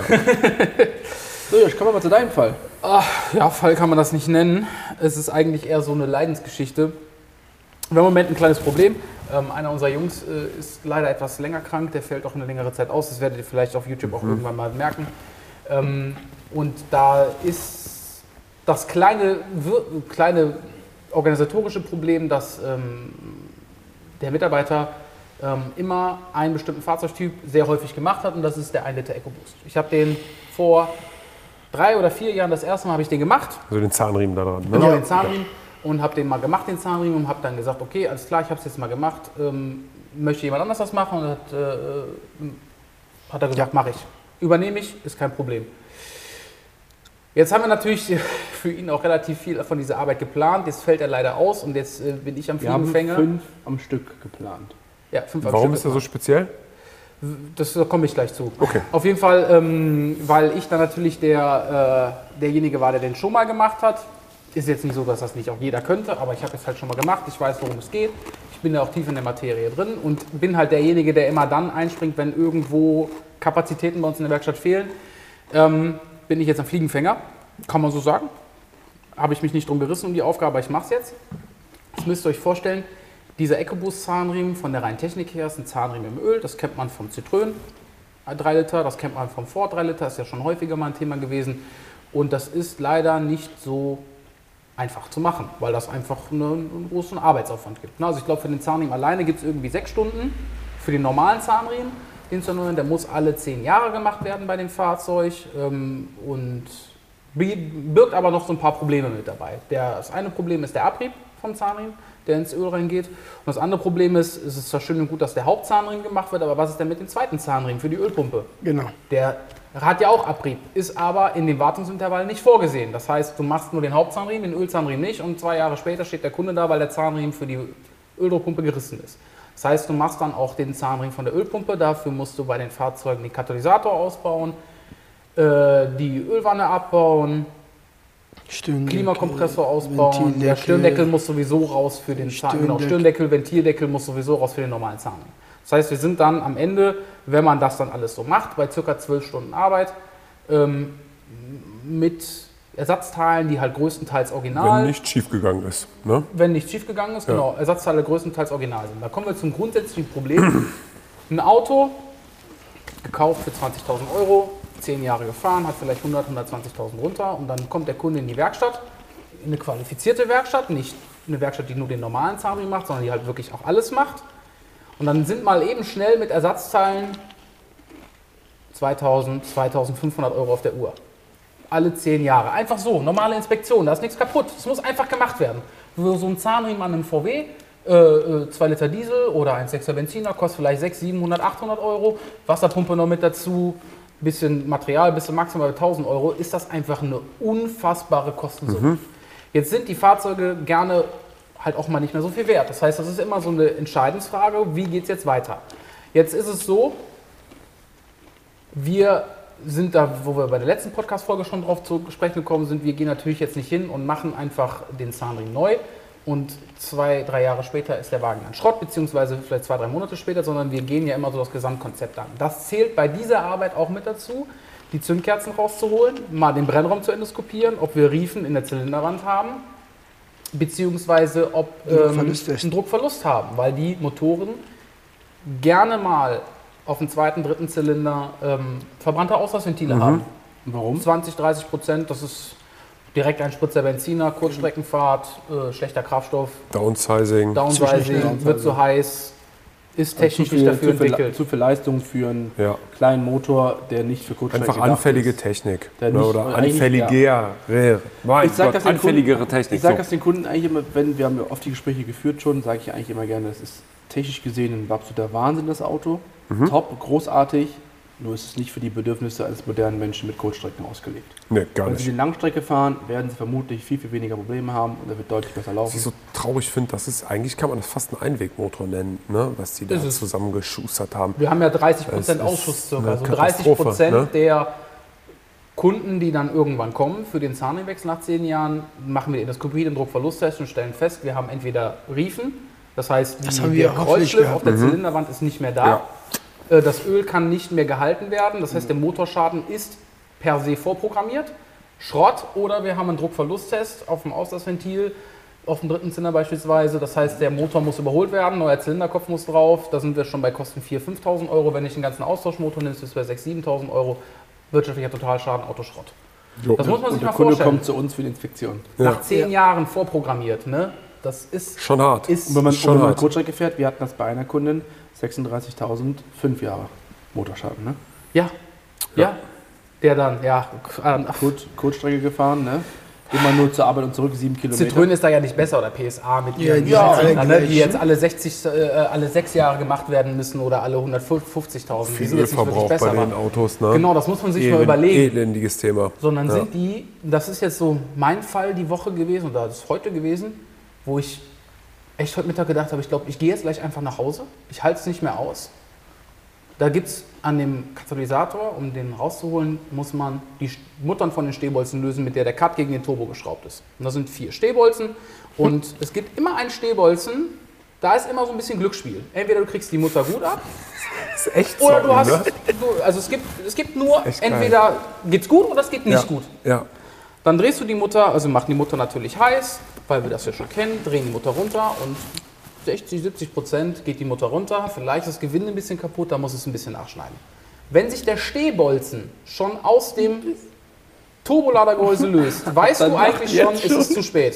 So, ich komme mal zu deinem Fall. Ach, ja, Fall kann man das nicht nennen. Es ist eigentlich eher so eine Leidensgeschichte. Wir haben im Moment ein kleines Problem. Ähm, einer unserer Jungs äh, ist leider etwas länger krank, der fällt auch eine längere Zeit aus. Das werdet ihr vielleicht auf YouTube auch mhm. irgendwann mal merken. Ähm, und da ist das kleine, kleine organisatorische Problem, dass ähm, der Mitarbeiter ähm, immer einen bestimmten Fahrzeugtyp sehr häufig gemacht hat, und das ist der ein Liter EcoBoost. Ich habe den vor drei oder vier Jahren das erste Mal habe ich den gemacht. Also den Zahnriemen da dran, ne? Genau, den Zahnriemen. Ja. Und habe den mal gemacht, den Zahnriemen, und habe dann gesagt, okay, alles klar, ich habe es jetzt mal gemacht. Ähm, möchte jemand anders das machen? Und hat, äh, hat er gesagt, ja. mache ich. Übernehme ich, ist kein Problem. Jetzt haben wir natürlich für ihn auch relativ viel von dieser Arbeit geplant. Jetzt fällt er leider aus und jetzt äh, bin ich am Fliegenfänger. Wir haben fünf am Stück geplant. Ja, fünf am Warum Stück ist er so speziell? Das, da komme ich gleich zu. Okay. Auf jeden Fall, ähm, weil ich dann natürlich der, äh, derjenige war, der den schon mal gemacht hat. Ist jetzt nicht so, dass das nicht auch jeder könnte, aber ich habe es halt schon mal gemacht. Ich weiß, worum es geht. Ich bin ja auch tief in der Materie drin und bin halt derjenige, der immer dann einspringt, wenn irgendwo Kapazitäten bei uns in der Werkstatt fehlen. Ähm, bin ich jetzt am Fliegenfänger, kann man so sagen. Habe ich mich nicht drum gerissen um die Aufgabe, aber ich mache es jetzt. Das müsst ihr euch vorstellen, dieser EcoBoost-Zahnriemen von der reinen Technik her ist ein Zahnriemen im Öl. Das kennt man vom Citroën drei Liter, das kennt man vom Ford drei Liter, ist ja schon häufiger mal ein Thema gewesen. Und das ist leider nicht so einfach zu machen, weil das einfach eine, einen großen Arbeitsaufwand gibt. Also ich glaube, für den Zahnriemen alleine gibt es irgendwie sechs Stunden. Für den normalen Zahnriemen, den zu erneuern, der muss alle zehn Jahre gemacht werden bei dem Fahrzeug ähm, und birgt aber noch so ein paar Probleme mit dabei. Der, das eine Problem ist der Abrieb vom Zahnriemen, der ins Öl reingeht. Und das andere Problem ist, es ist zwar schön und gut, dass der Hauptzahnriemen gemacht wird, aber was ist denn mit dem zweiten Zahnriemen für die Ölpumpe? Genau. Der hat ja auch Abrieb, ist aber in dem Wartungsintervall nicht vorgesehen. Das heißt, du machst nur den Hauptzahnriemen, den Ölzahnriemen nicht, und zwei Jahre später steht der Kunde da, weil der Zahnriemen für die Öldruckpumpe gerissen ist. Das heißt, du machst dann auch den Zahnriemen von der Ölpumpe, dafür musst du bei den Fahrzeugen den Katalysator ausbauen, äh, die Ölwanne abbauen, Klimakompressor ausbauen, der Stirndeckel muss sowieso raus für den Zahnriemen. Genau, Stirndeckel, Ventildeckel muss sowieso raus für den normalen Zahnriemen. Das heißt, wir sind dann am Ende, wenn man das dann alles so macht, bei ca. zwölf Stunden Arbeit, ähm, mit Ersatzteilen, die halt größtenteils original... Wenn nicht schiefgegangen ist, ne? Wenn nicht schiefgegangen ist, ja. Genau. Ersatzteile größtenteils original sind. Da kommen wir zum grundsätzlichen Problem. Ein Auto, gekauft für zwanzigtausend Euro, zehn Jahre gefahren, hat vielleicht hundert, hundertzwanzigtausend runter, und dann kommt der Kunde in die Werkstatt, in eine qualifizierte Werkstatt, nicht eine Werkstatt, die nur den normalen Zahnriemen macht, sondern die halt wirklich auch alles macht. Und dann sind mal eben schnell mit Ersatzteilen zweitausend, zweitausendfünfhundert Euro auf der Uhr. Alle zehn Jahre. Einfach so, normale Inspektion, da ist nichts kaputt. Das muss einfach gemacht werden. So ein Zahnriemen an einem V W, äh, zwei Liter Diesel oder ein sechser Benziner, kostet vielleicht sechshundert, siebenhundert, achthundert Euro. Wasserpumpe noch mit dazu, bisschen Material, bis zu maximal tausend Euro. Ist das einfach eine unfassbare Kostensumme. Mhm. Jetzt sind die Fahrzeuge gerne halt auch mal nicht mehr so viel wert. Das heißt, das ist immer so eine Entscheidungsfrage, wie geht es jetzt weiter? Jetzt ist es so, wir sind da, wo wir bei der letzten Podcast-Folge schon drauf zu sprechen gekommen sind, wir gehen natürlich jetzt nicht hin und machen einfach den Zahnriemen neu und zwei, drei Jahre später ist der Wagen dann Schrott, beziehungsweise vielleicht zwei, drei Monate später, sondern wir gehen ja immer so das Gesamtkonzept an. Das zählt bei dieser Arbeit auch mit dazu, die Zündkerzen rauszuholen, mal den Brennraum zu endoskopieren, ob wir Riefen in der Zylinderwand haben, beziehungsweise ob ähm, einen Druckverlust haben, weil die Motoren gerne mal auf dem zweiten, dritten Zylinder ähm, verbrannte Auslassventile mhm. haben. Warum? zwanzig, dreißig Prozent, das ist direkt ein Spritzer Benziner, Kurzstreckenfahrt, äh, schlechter Kraftstoff. Downsizing. Downsizing, wird zu heiß. ist technisch nicht dafür zu viel, entwickelt. Zu viel Leistung für einen ja. kleinen Motor, der nicht für Kurzstrecke einfach anfällige ist. Technik. Nicht, oder anfälligere. Ja. Mein ich sag, Gott, anfälligere Kunden, Technik. Ich sage das den Kunden eigentlich immer, wenn wir haben ja oft die Gespräche geführt schon, sage ich eigentlich immer gerne, das ist technisch gesehen ein absoluter Wahnsinn, das Auto. Mhm. Top, großartig. Nur ist es nicht für die Bedürfnisse eines modernen Menschen mit Kurzstrecken ausgelegt. Nee, gar nicht. Wenn Sie die Langstrecke fahren, werden Sie vermutlich viel, viel weniger Probleme haben und er wird deutlich besser laufen. Was ich so traurig finde, das ist, eigentlich kann man das fast einen Einwegmotor nennen, ne, was die da zusammengeschustert haben. Wir haben ja dreißig Prozent Ausschuss circa. Also dreißig Prozent ne? der Kunden, die dann irgendwann kommen für den Zahnriemenwechsel nach zehn Jahren, machen wir den Endoskopie, den Druckverlusttest und stellen fest, wir haben entweder Riefen, das heißt, die, das haben der Kreuzschliff auf der mhm. Zylinderwand ist nicht mehr da. Ja. Das Öl kann nicht mehr gehalten werden, das heißt, der Motorschaden ist per se vorprogrammiert. Schrott oder wir haben einen Druckverlusttest auf dem Auslassventil, auf dem dritten Zylinder beispielsweise. Das heißt, der Motor muss überholt werden, neuer Zylinderkopf muss drauf. Da sind wir schon bei Kosten viertausend, fünftausend Euro. Wenn ich den ganzen Austauschmotor nehme, ist es bei sechstausend, siebentausend Euro. Wirtschaftlicher Totalschaden, Autoschrott. Jo. Das muss man sich mal vorstellen. Der Kunde kommt zu uns für die Inspektion. Ja. Nach zehn ja. Jahren vorprogrammiert, ne? Das ist schon hart. Ist und wenn man, schon mal Kurzstrecke fährt, wir hatten das bei einer Kundin, sechsunddreißigtausend, fünf Jahre Motorschaden, ne? Ja, ja. ja. Der dann, ja. Kurz, Kurzstrecke gefahren, ne? Immer nur zur Arbeit und zurück, sieben Kilometer. Citroën ist da ja nicht besser oder P S A mit ja, ihren die, ja, Zylinder, ne? Die jetzt alle sechzig, äh, alle sechs Jahre gemacht werden müssen oder alle hundertfünfzigtausend. Viel Ölverbrauch bei den Autos, ne? Genau, das muss man sich Elend, mal überlegen. Elendiges Thema. Sondern ja. sind die, das ist jetzt so mein Fall die Woche gewesen oder das ist heute gewesen, wo ich echt heute Mittag gedacht habe, ich glaube, ich gehe jetzt gleich einfach nach Hause. Ich halte es nicht mehr aus. Da gibt es an dem Katalysator, um den rauszuholen, muss man die Muttern von den Stehbolzen lösen, mit der der Cut gegen den Turbo geschraubt ist. Und das sind vier Stehbolzen und hm. es gibt immer einen Stehbolzen, da ist immer so ein bisschen Glücksspiel. Entweder du kriegst die Mutter gut ab, das ist echt oder so, du hast, ne? du, also es gibt, es gibt nur, entweder geht's gut oder es geht nicht ja. gut. Ja. Dann drehst du die Mutter, also machen die Mutter natürlich heiß, weil wir das ja schon kennen, drehen die Mutter runter und sechzig, siebzig Prozent geht die Mutter runter, vielleicht ist das Gewinde ein bisschen kaputt, da muss es ein bisschen nachschneiden. Wenn sich der Stehbolzen schon aus dem Turboladergehäuse löst, weißt du eigentlich schon, es ist zu spät.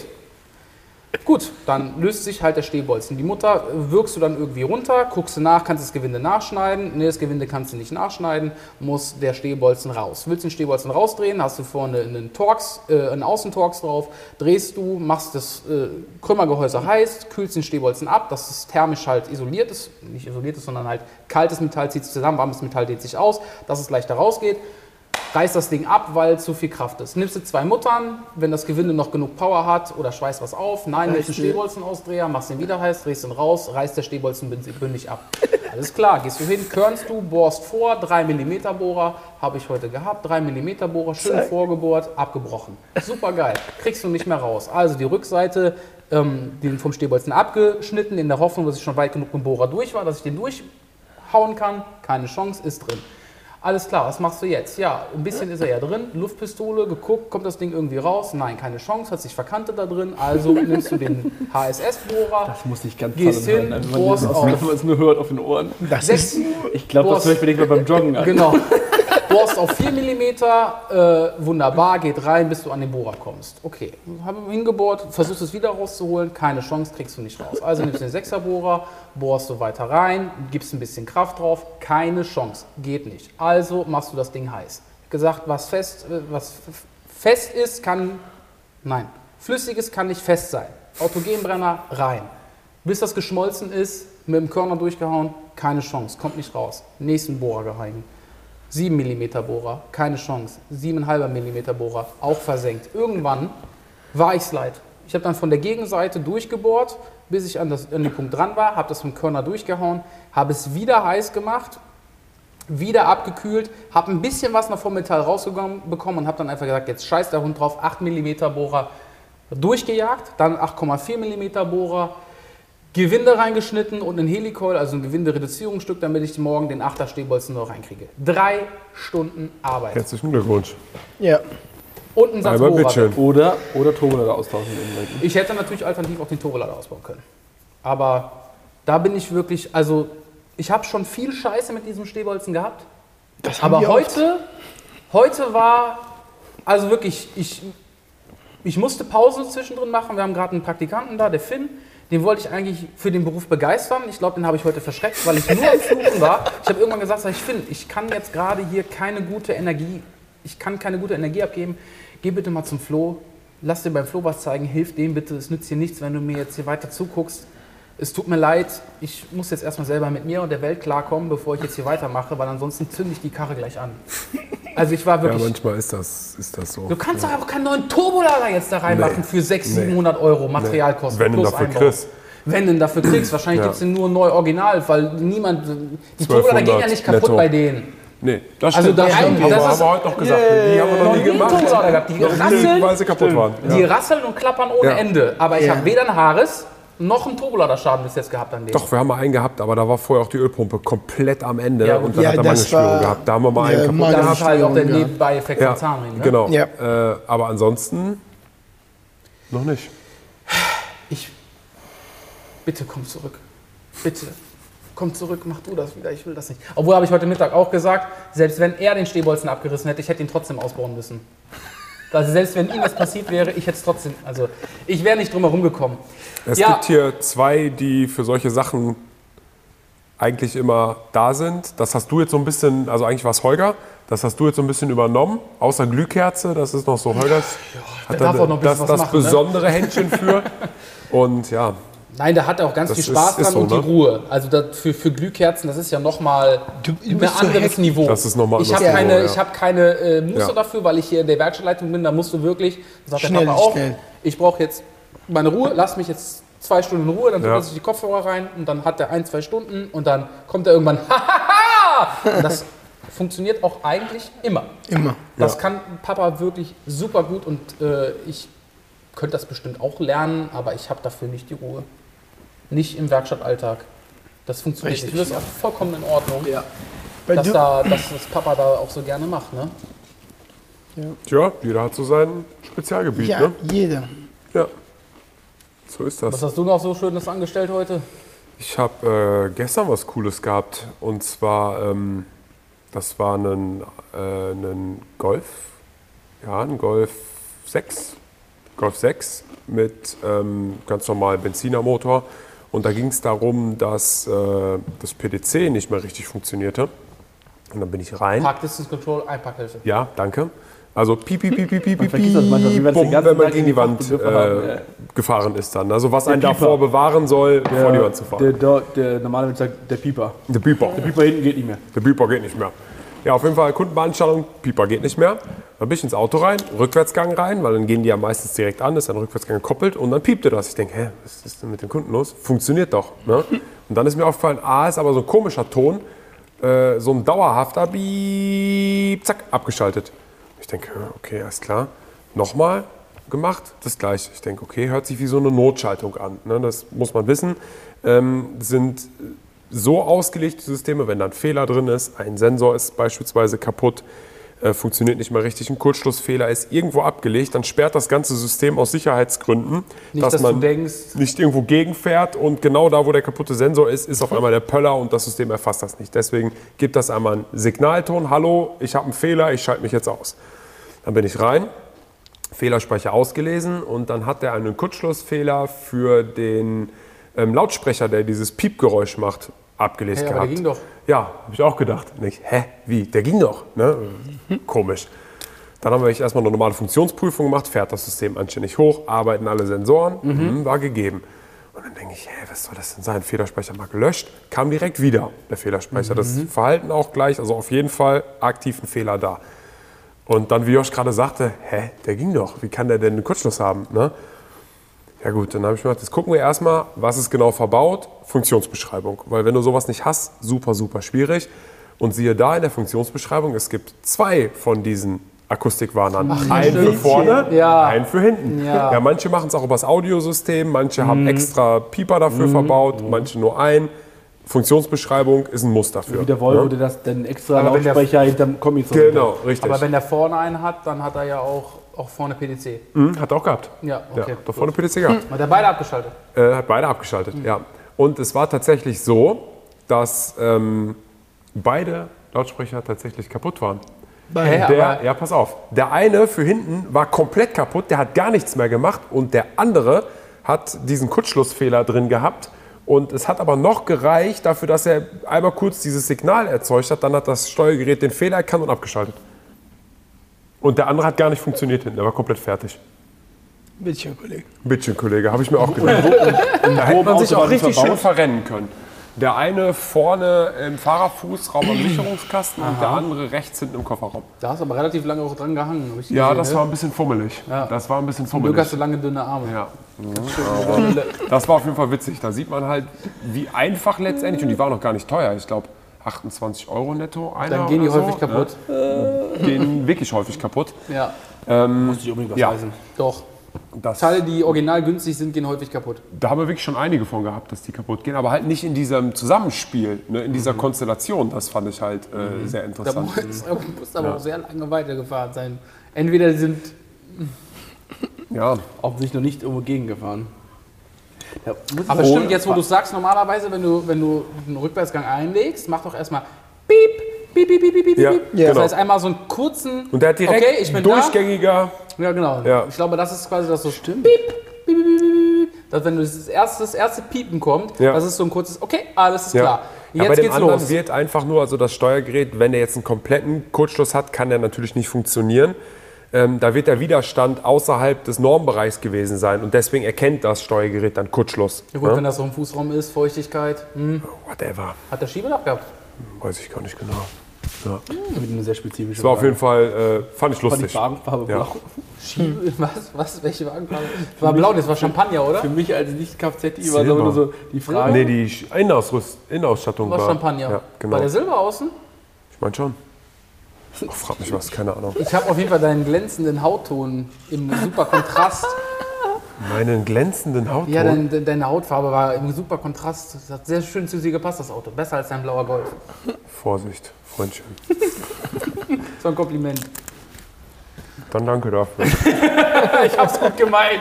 Gut, dann löst sich halt der Stehbolzen. Die Mutter wirkst du dann irgendwie runter, guckst du nach, kannst das Gewinde nachschneiden. Ne, das Gewinde kannst du nicht nachschneiden, muss der Stehbolzen raus. Willst du den Stehbolzen rausdrehen, hast du vorne einen Torx, äh, einen Außentorx drauf, drehst du, machst das äh, Krümmergehäuse heiß, kühlst den Stehbolzen ab, dass es thermisch halt isoliert ist, nicht isoliert ist, sondern halt kaltes Metall zieht sich zusammen, warmes Metall dehnt sich aus, dass es leichter rausgeht. Reiß das Ding ab, weil zu viel Kraft ist. Nimmst du zwei Muttern, wenn das Gewinde noch genug Power hat oder schweißt was auf. Nein, nimmst einen Stehbolzenausdreher, machst den wieder heiß, drehst ihn raus, reißt der Stehbolzen bündig ab. Alles klar, gehst du hin, körnst du, bohrst vor, drei Millimeter Bohrer, habe ich heute gehabt, drei Millimeter Bohrer, schön vorgebohrt, abgebrochen. Super geil, kriegst du nicht mehr raus. Also die Rückseite, ähm, den vom Stehbolzen abgeschnitten, in der Hoffnung, dass ich schon weit genug mit dem Bohrer durch war, dass ich den durchhauen kann. Keine Chance, ist drin. Alles klar, was machst du jetzt? Ja, ein bisschen ist er ja drin, Luftpistole, geguckt, kommt das Ding irgendwie raus? Nein, keine Chance, hat sich verkantet da drin, also nimmst du den H S S-Bohrer, das muss ich ganz gehst hin, also bohrst man, auf. Wenn man es nur hört auf den Ohren. Das Sechs, ist, ich glaube, das höre ich mir nicht mal beim Joggen an. Genau. Bohrst auf vier Millimeter, äh, wunderbar, geht rein, bis du an den Bohrer kommst. Okay, haben wir hingebohrt, versuchst es wieder rauszuholen, keine Chance, kriegst du nicht raus. Also nimmst du den sechser Bohrer, bohrst du weiter rein, gibst ein bisschen Kraft drauf, keine Chance, geht nicht. Also machst du das Ding heiß. Gesagt, was fest, was fest ist, kann, nein, flüssiges kann nicht fest sein. Autogenbrenner rein. Bis das geschmolzen ist, mit dem Körner durchgehauen, keine Chance, kommt nicht raus. Nächsten Bohrer gehangen. sieben Millimeter Bohrer, keine Chance. sieben Komma fünf Millimeter Bohrer, auch versenkt. Irgendwann war ich's leid. Ich habe dann von der Gegenseite durchgebohrt, bis ich an, das, an den Punkt dran war, habe das vom Körner durchgehauen, habe es wieder heiß gemacht, wieder abgekühlt, habe ein bisschen was noch vom Metall rausbekommen und habe dann einfach gesagt, jetzt scheiß der Hund drauf, acht Millimeter Bohrer durchgejagt, dann acht Komma vier Millimeter Bohrer, Gewinde reingeschnitten und ein Helicoil, also ein Gewinde-Reduzierungsstück, damit ich morgen den achter Stehbolzen noch reinkriege. Drei Stunden Arbeit. Herzlichen Glückwunsch. Ja. Und ein Satz Bohrer. Oder, oder Turbolader austauschen. Ich hätte natürlich alternativ auch den Turbolader ausbauen können. Aber da bin ich wirklich, also ich habe schon viel Scheiße mit diesem Stehbolzen gehabt. Das haben aber wir heute, heute war, also wirklich, ich, ich musste Pause zwischendrin machen. Wir haben gerade einen Praktikanten da, der Finn. Den wollte ich eigentlich für den Beruf begeistern. Ich glaube, den habe ich heute verschreckt, weil ich nur am Fluchen war. Ich habe irgendwann gesagt, ich finde, ich kann jetzt gerade hier keine gute Energie, ich kann keine gute Energie abgeben. Geh bitte mal zum Flo, lass dir beim Flo was zeigen, hilf dem bitte, es nützt dir nichts, wenn du mir jetzt hier weiter zuguckst. Es tut mir leid, ich muss jetzt erstmal selber mit mir und der Welt klarkommen, bevor ich jetzt hier weitermache, weil ansonsten zünde ich die Karre gleich an. Also ich war wirklich... Ja, manchmal ist das, ist das so. Du kannst doch auch keinen neuen Turbolader jetzt da reinmachen nee. für sechshundert, siebenhundert Euro Materialkosten. Wenn du dafür kriegst. Wenn du dafür kriegst. Wahrscheinlich ja. gibt es den nur neu original, weil niemand... Die Turbolader gehen ja nicht kaputt netto. Bei denen. Nee, das stimmt. Also da stimmt. Aber das haben wir heute noch gesagt. Yeah, die haben wir noch nie gemacht. Gehabt. Die rasseln, weil sie kaputt waren. Ja. Die rasseln und klappern ohne ja. Ende. Aber ich ja. habe weder ein Haares noch einen Turboladerschaden bis jetzt gehabt an dem. Doch, wir haben mal einen gehabt, aber da war vorher auch die Ölpumpe komplett am Ende ja, und dann ja, hat er Mangelspülung gehabt. Da haben wir mal ja, einen kaputt gehabt. Das ist halt auch der Nebenbei-Effekt ja, vom Zahnriemen. Ne? Genau, ja. äh, aber ansonsten noch nicht. Ich, bitte komm zurück, bitte. Komm zurück, mach du das wieder, ich will das nicht. Obwohl, habe ich heute Mittag auch gesagt, selbst wenn er den Stehbolzen abgerissen hätte, ich hätte ihn trotzdem ausbauen müssen. Also selbst wenn ihm das passiert wäre, ich hätte es trotzdem, also ich wäre nicht drum herum gekommen. Es ja. gibt hier zwei, die für solche Sachen eigentlich immer da sind. Das hast du jetzt so ein bisschen, also eigentlich war es Holger, das hast du jetzt so ein bisschen übernommen, außer Glühkerze, das ist noch so Holgers, ja, hat er das, das, das machen, besondere ne? Händchen für. Und ja. Nein, da hat er auch ganz viel Spaß ist, dran ist so, und die ne? Ruhe. Also das für, für Glühkerzen, das ist ja nochmal ein anderes so Niveau. Das ist nochmal ich habe keine, Niveau, ja. ich hab keine äh, Muße ja. dafür, weil ich hier in der Werkstattleitung bin. Da musst du wirklich, sagt der Papa auch, schnell. Ich brauche jetzt meine Ruhe, lass mich jetzt zwei Stunden in Ruhe, dann tut er sich die Kopfhörer rein und dann hat er ein, zwei Stunden und dann kommt er irgendwann, und das funktioniert auch eigentlich immer. Immer. Das ja. kann Papa wirklich super gut und äh, ich könnte das bestimmt auch lernen, aber ich habe dafür nicht die Ruhe. Nicht im Werkstattalltag. Das funktioniert nicht. Das ist auch vollkommen in Ordnung, ja. dass, da, dass das Papa da auch so gerne macht. Ne? Ja. Tja, jeder hat so sein Spezialgebiet. Ja, ne? jeder. Ja, so ist das. Was hast du noch so Schönes angestellt heute? Ich habe äh, gestern was Cooles gehabt. Und zwar, ähm, das war ein, äh, ein Golf, ja, ein Golf sechs. Golf sechs mit ähm, ganz normal Benzinermotor. Und da ging es darum, dass äh, das P D C nicht mehr richtig funktionierte. Und dann bin ich rein. Park Distance Control, Einparkhilfe. Ja, danke. Also piep, piep, piep, piep, piep, piep, piep, bumm, wenn man gegen die Wand äh, gefahren ist dann. Also was einen davor bewahren soll, der, vor die Wand zu fahren. Der, der, der normale Mensch sagt, der Pieper. Der Pieper. Der Pieper hinten geht nicht mehr. Der Pieper geht nicht mehr. Ja, auf jeden Fall Kundenbeanstandung, Pieper geht nicht mehr. Dann bin ich ins Auto rein, Rückwärtsgang rein, weil dann gehen die ja meistens direkt an, ist ein Rückwärtsgang gekoppelt und dann piepte das. Ich denke, hä, was ist denn mit dem Kunden los? Funktioniert doch. Ne? Und dann ist mir aufgefallen, ah, ist aber so ein komischer Ton, äh, so ein dauerhafter Piep, zack, abgeschaltet. Ich denke, okay, alles klar. Nochmal gemacht, das gleiche. Ich denke, okay, hört sich wie so eine Notschaltung an. Ne? Das muss man wissen. Ähm, sind so ausgelegte Systeme, wenn da ein Fehler drin ist, ein Sensor ist beispielsweise kaputt, äh, funktioniert nicht mehr richtig, ein Kurzschlussfehler ist irgendwo abgelegt, dann sperrt das ganze System aus Sicherheitsgründen, nicht, dass, dass man du denkst, nicht irgendwo gegenfährt und genau da, wo der kaputte Sensor ist, ist auf einmal der Pöller und das System erfasst das nicht. Deswegen gibt das einmal einen Signalton, hallo, ich habe einen Fehler, ich schalte mich jetzt aus. Dann bin ich rein, Fehlerspeicher ausgelesen und dann hat er einen Kurzschlussfehler für den ähm, Lautsprecher, der dieses Piepgeräusch macht, abgelesen hey, gehabt. Aber der ging doch. Ja, habe ich auch gedacht. Und ich, hä, wie? Der ging doch. Ne? Mhm. Komisch. Dann haben wir erstmal eine normale Funktionsprüfung gemacht, fährt das System anständig hoch, arbeiten alle Sensoren, mhm. war gegeben. Und dann denke ich, hä, was soll das denn sein? Fehlerspeicher mal gelöscht, kam direkt wieder der Fehlerspeicher. Mhm. Das Verhalten auch gleich, also auf jeden Fall aktiv ein Fehler da. Und dann, wie Josh gerade sagte, hä, der ging doch, wie kann der denn einen Kurzschluss haben? Ne? Ja gut, dann habe ich mir gedacht, jetzt gucken wir erstmal, was ist genau verbaut, Funktionsbeschreibung. Weil wenn du sowas nicht hast, super, super schwierig. Und siehe da in der Funktionsbeschreibung, es gibt zwei von diesen Akustikwarnern. Ach, einen für vorne, ja. einen für hinten. Ja, ja manche machen es auch über das Audiosystem, manche mhm. haben extra Pieper dafür mhm. verbaut, mhm. manche nur einen. Funktionsbeschreibung ist ein Muss dafür. Wie der Volvo, ne? der das dann extra Lautsprecher hinterm Kommi zu Genau, richtig. Aber wenn der vorne einen hat, dann hat er ja auch, auch vorne P D C. Mhm, hat er auch gehabt. Ja, okay. Ja, hat vorne P D C gehabt. Hat er beide abgeschaltet? Äh, hat beide abgeschaltet, mhm. ja. Und es war tatsächlich so, dass ähm, beide Lautsprecher tatsächlich kaputt waren. Hey, der, ja, pass auf. Der eine für hinten war komplett kaputt, der hat gar nichts mehr gemacht und der andere hat diesen Kurzschlussfehler drin gehabt. Und es hat aber noch gereicht dafür, dass er einmal kurz dieses Signal erzeugt hat. Dann hat das Steuergerät den Fehler erkannt und abgeschaltet. Und der andere hat gar nicht funktioniert hinten, der war komplett fertig. Bittchen, Kollege. Bittchen, Kollege, habe ich mir auch gedacht. Da hätte man sich auch richtig schön verrennen können. Der eine vorne im Fahrerfußraum am Sicherungskasten Aha. und der andere rechts hinten im Kofferraum. Da hast du aber relativ lange auch dran gehangen. Ich ja, gesehen, das ne? war ein bisschen fummelig. Ja. Das war ein bisschen fummelig. Du hast so lange dünne Arme. Ja. Ja. Das war auf jeden Fall witzig. Da sieht man halt, wie einfach letztendlich, und die waren noch gar nicht teuer, ich glaube achtundzwanzig Euro netto. Einer Dann gehen die so, häufig kaputt. Ne? Gehen wirklich häufig kaputt. Ja. Ähm, Muss ich unbedingt was ja. heißen. Doch. Das Teile, die original günstig sind, gehen häufig kaputt. Da haben wir wirklich schon einige von gehabt, dass die kaputt gehen, aber halt nicht in diesem Zusammenspiel, ne, in dieser mhm. Konstellation. Das fand ich halt äh, mhm. sehr interessant. Da muss, muss aber ja. auch sehr lange weitergefahren sein. Entweder die sind ja. offensichtlich noch nicht irgendwo gegengefahren. Ja, aber oh, stimmt, jetzt wo du sagst, normalerweise, wenn du, wenn du einen Rückwärtsgang einlegst, mach doch erstmal Piep, Piep, Piep, Piep, Piep, Piep. Ja, ja. Genau. Das heißt einmal so einen kurzen. Und der hat direkt okay, ich bin durchgängiger. Da. Ja, genau. Ja. Ich glaube, das ist quasi das so Piep, Piep, Piep, Piep. Dass wenn das erste, das erste Piepen kommt, ja. das ist so ein kurzes, okay, alles ist ja. klar. Jetzt ja, bei dem anderen los. Wird einfach nur, also das Steuergerät, wenn der jetzt einen kompletten Kurzschluss hat, kann der natürlich nicht funktionieren. Ähm, da wird der Widerstand außerhalb des Normbereichs gewesen sein und deswegen erkennt das Steuergerät dann Kurzschluss. Ja gut, ne? Wenn das so im Fußraum ist, Feuchtigkeit. Hm. Whatever. Hat der Schiebedach gehabt? Weiß ich gar nicht genau. Ja. Hm. Eine sehr spezifische Das war auf jeden Fall, äh, fand ich lustig. War die Wagenfarbe ja. blau? Schiebe, was, was, welche Wagenfarbe? War blau, das war Champagner, oder? Für mich als Nicht-Kfz war nur so die Frage. Nee, die Innenausrüst, Innenausstattung war, war Champagner. Ja, genau. War der Silber außen? Ich meine schon. Oh, frag mich was, keine Ahnung. Ich habe auf jeden Fall deinen glänzenden Hautton im super Kontrast. Meinen glänzenden Hautton? Ja, dein, deine Hautfarbe war im super Kontrast. Das hat sehr schön zu dir gepasst, das Auto. Besser als dein blauer Golf. Vorsicht, Freundchen. Das war ein Kompliment. Dann danke dafür. Ich hab's gut gemeint.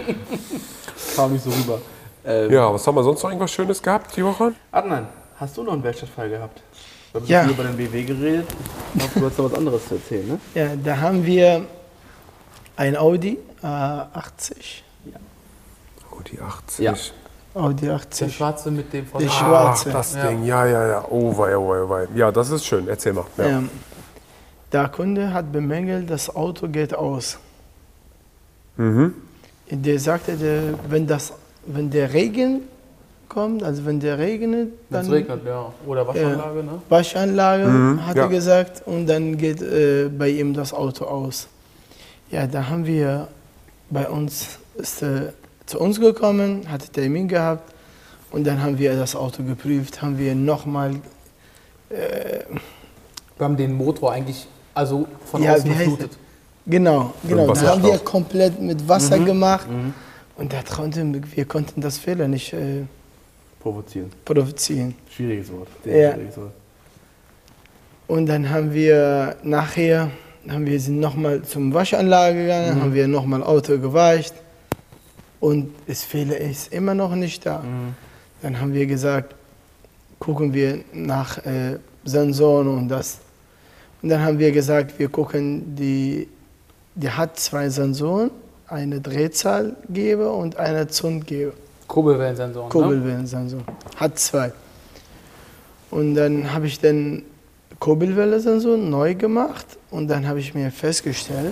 Kam nicht so rüber. Ähm, ja, was haben wir sonst noch irgendwas Schönes gehabt die Woche? Adnan, hast du noch einen Werkstattfall gehabt? Wir haben ja. viel über den B W geredet. Du hast noch was anderes zu erzählen, ne? Ja, da haben wir ein Audi A achtzig. Ja. Audi achtzig. Ja. Audi achtzig. Der schwarze mit dem Der schwarze. Ach, das ja. Ding, ja, ja, ja. Oh, wei, oh, wei, oh, wei. Ja, das ist schön. Erzähl mal. Ja. Ähm, der Kunde hat bemängelt, das Auto geht aus. Mhm. Der sagte, der, wenn, das, wenn der Regen kommt, also wenn der regnet, dann... Wenn es regnet, ja. Oder Waschanlage, äh, ne? Waschanlage, mhm, hat ja. er gesagt, und dann geht äh, bei ihm das Auto aus. Ja, da haben wir bei uns, ist er zu uns gekommen, hatte Termin gehabt, und dann haben wir das Auto geprüft, haben wir nochmal... Äh, wir haben den Motor eigentlich, also von ja, außen geflutet. Genau, genau. Da haben wir komplett mit Wasser mhm. gemacht, mhm. und da konnten, wir konnten das Fehler nicht... Äh, Provozieren. Provozieren. Schwieriges Wort. Sehr ja. schwieriges Wort. Und dann haben wir nachher, haben wir sind nochmal zum Waschanlage gegangen, mhm. haben wir nochmal Auto geweicht, und das Fehler ist immer noch nicht da. Mhm. Dann haben wir gesagt, gucken wir nach äh, Sensoren und das. Und dann haben wir gesagt, wir gucken, die, die hat zwei Sensoren, eine Drehzahlgeber und eine Zundgeber. Kurbelwellensensoren. Kurbelwellensensor. Ne? Hat zwei. Und dann habe ich den Kurbelwellensensor neu gemacht, und dann habe ich mir festgestellt,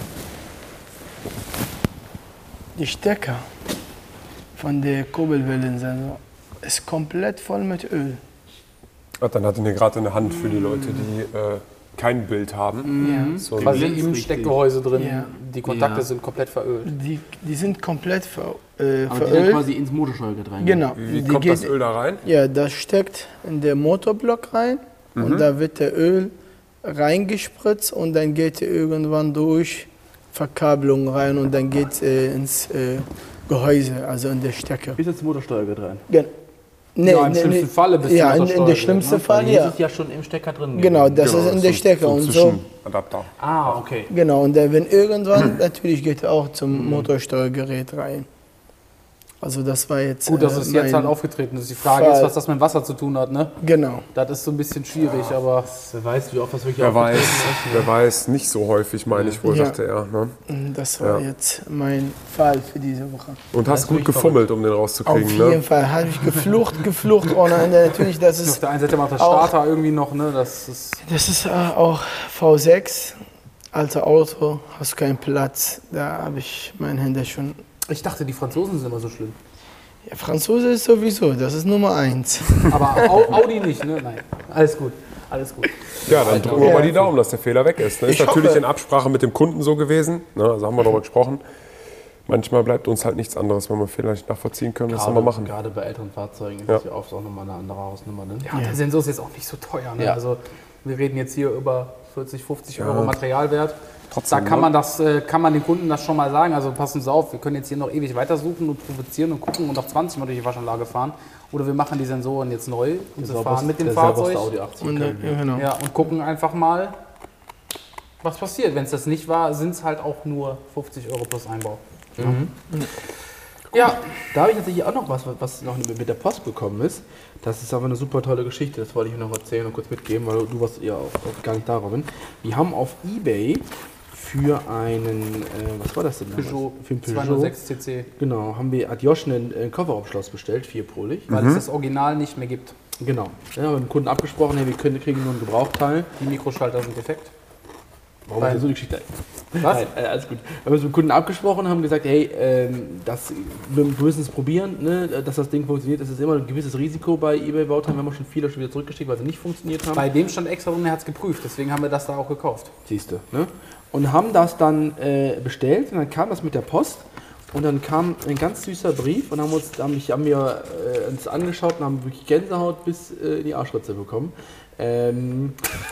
die Stecker von der Kurbelwellensensor ist komplett voll mit Öl. Ach, dann hatte ich gerade in der Hand für die Leute, die äh, kein Bild haben. Ja. So quasi im Steckgehäuse drin. Ja. Die Kontakte ja. sind komplett verölt. Die, die sind komplett ver, äh, Aber verölt. die sind quasi ins Motorsteuergerät rein. Genau. Wie die kommt geht, das Öl da rein? Ja, das steckt in den Motorblock rein, mhm. und da wird der Öl reingespritzt, und dann geht er irgendwann durch Verkabelung rein, und dann geht es äh, ins äh, Gehäuse, also in der Stecker. Bis ins Motorsteuergerät rein. Gen Nee, ja, im nee, schlimmsten nee. Falle bis ja, in, in der schlimmsten Fall, Hier ja. ist es ja schon im Stecker drin. Genau, das Genau, ist in der Stecker so und so. Adapter. Ah, okay. Genau, und dann, wenn irgendwann, natürlich geht er auch zum Motorsteuergerät rein. Also das war jetzt... Gut, dass es jetzt halt aufgetreten ist. Die Frage Fall. ist, was das mit dem Wasser zu tun hat, ne? Genau. Das ist so ein bisschen schwierig, ja. aber... Wer weiß, wie oft das wirklich wer weiß, ist. Wer weiß, nicht so häufig, meine ich wohl, ja. dachte er. Ne? Das war ja. jetzt mein Fall für diese Woche. Und hast gut gefummelt, um den rauszukriegen, Auf ne? jeden Fall. Habe ich geflucht, geflucht ohne Ende. Natürlich, das ist... Auf der einen Seite macht der Starter irgendwie noch, ne? Das ist, das ist auch V sechs. Alter Auto, hast keinen Platz. Da habe ich meine Hände schon... Ich dachte, die Franzosen sind immer so schlimm. Ja, Franzose ist sowieso, das ist Nummer eins. Aber Audi nicht, ne? Nein. Alles gut. Alles gut. Ja, dann drücken wir mal die Daumen, dass der Fehler weg ist. Ne? Ist natürlich hoffe. in Absprache mit dem Kunden so gewesen. Ne? Also haben wir darüber gesprochen. Manchmal bleibt uns halt nichts anderes, wenn wir Fehler nicht nachvollziehen können. Was sollen wir machen? Gerade bei älteren Fahrzeugen ist ja. das ja oft auch nochmal eine andere Hausnummer. Ne? Ja, der Sensor ist jetzt auch nicht so teuer. Ne? Ja. Also wir reden jetzt hier über vierzig, fünfzig ja. Euro Materialwert. Trotzdem, da kann man, das, kann man den Kunden das schon mal sagen, also passen Sie auf, wir können jetzt hier noch ewig weitersuchen und provozieren und gucken und auf zwanzig Mal durch die Waschanlage fahren. Oder wir machen die Sensoren jetzt neu und sie fahren mit dem Fahrzeug Audi achtzig und, ja, genau. ja, und gucken einfach mal, was passiert. Wenn es das nicht war, sind es halt auch nur fünfzig Euro plus Einbau. Mhm. Mhm. Ja, da habe ich tatsächlich auch noch was, was noch mit der Post gekommen ist. Das ist aber eine super tolle Geschichte, das wollte ich noch erzählen und kurz mitgeben, weil du warst ja auch, auch gar nicht da, Robin. Wir haben auf eBay für einen, äh, was war das denn? Peugeot, für einen Peugeot zweihundertsechs C C. Genau, haben wir Adjoschen einen, einen Kofferraumschloss bestellt, vierpolig. Weil mhm. es das Original nicht mehr gibt. Genau, ja, haben mit dem Kunden abgesprochen, hey, wir können, kriegen nur einen Gebrauchteil. Die Mikroschalter sind defekt. Warum ist so die Geschichte? Was? Nein, äh, alles gut. Wir haben uns mit dem Kunden abgesprochen und haben gesagt, hey, ähm, das, wir müssen es probieren, ne, dass das Ding funktioniert. Es ist immer ein gewisses Risiko bei eBay-Bauteilen. Wir haben auch schon viele schon wieder zurückgeschickt, weil sie nicht funktioniert haben. Bei dem stand extra und er hat es geprüft, deswegen haben wir das da auch gekauft. Siehst du, ne? Und haben das dann äh, bestellt und dann kam das mit der Post und dann kam ein ganz süßer Brief und haben uns, haben, mich, haben wir äh, uns angeschaut und haben wirklich Gänsehaut bis äh, in die Arschritze bekommen. Ähm,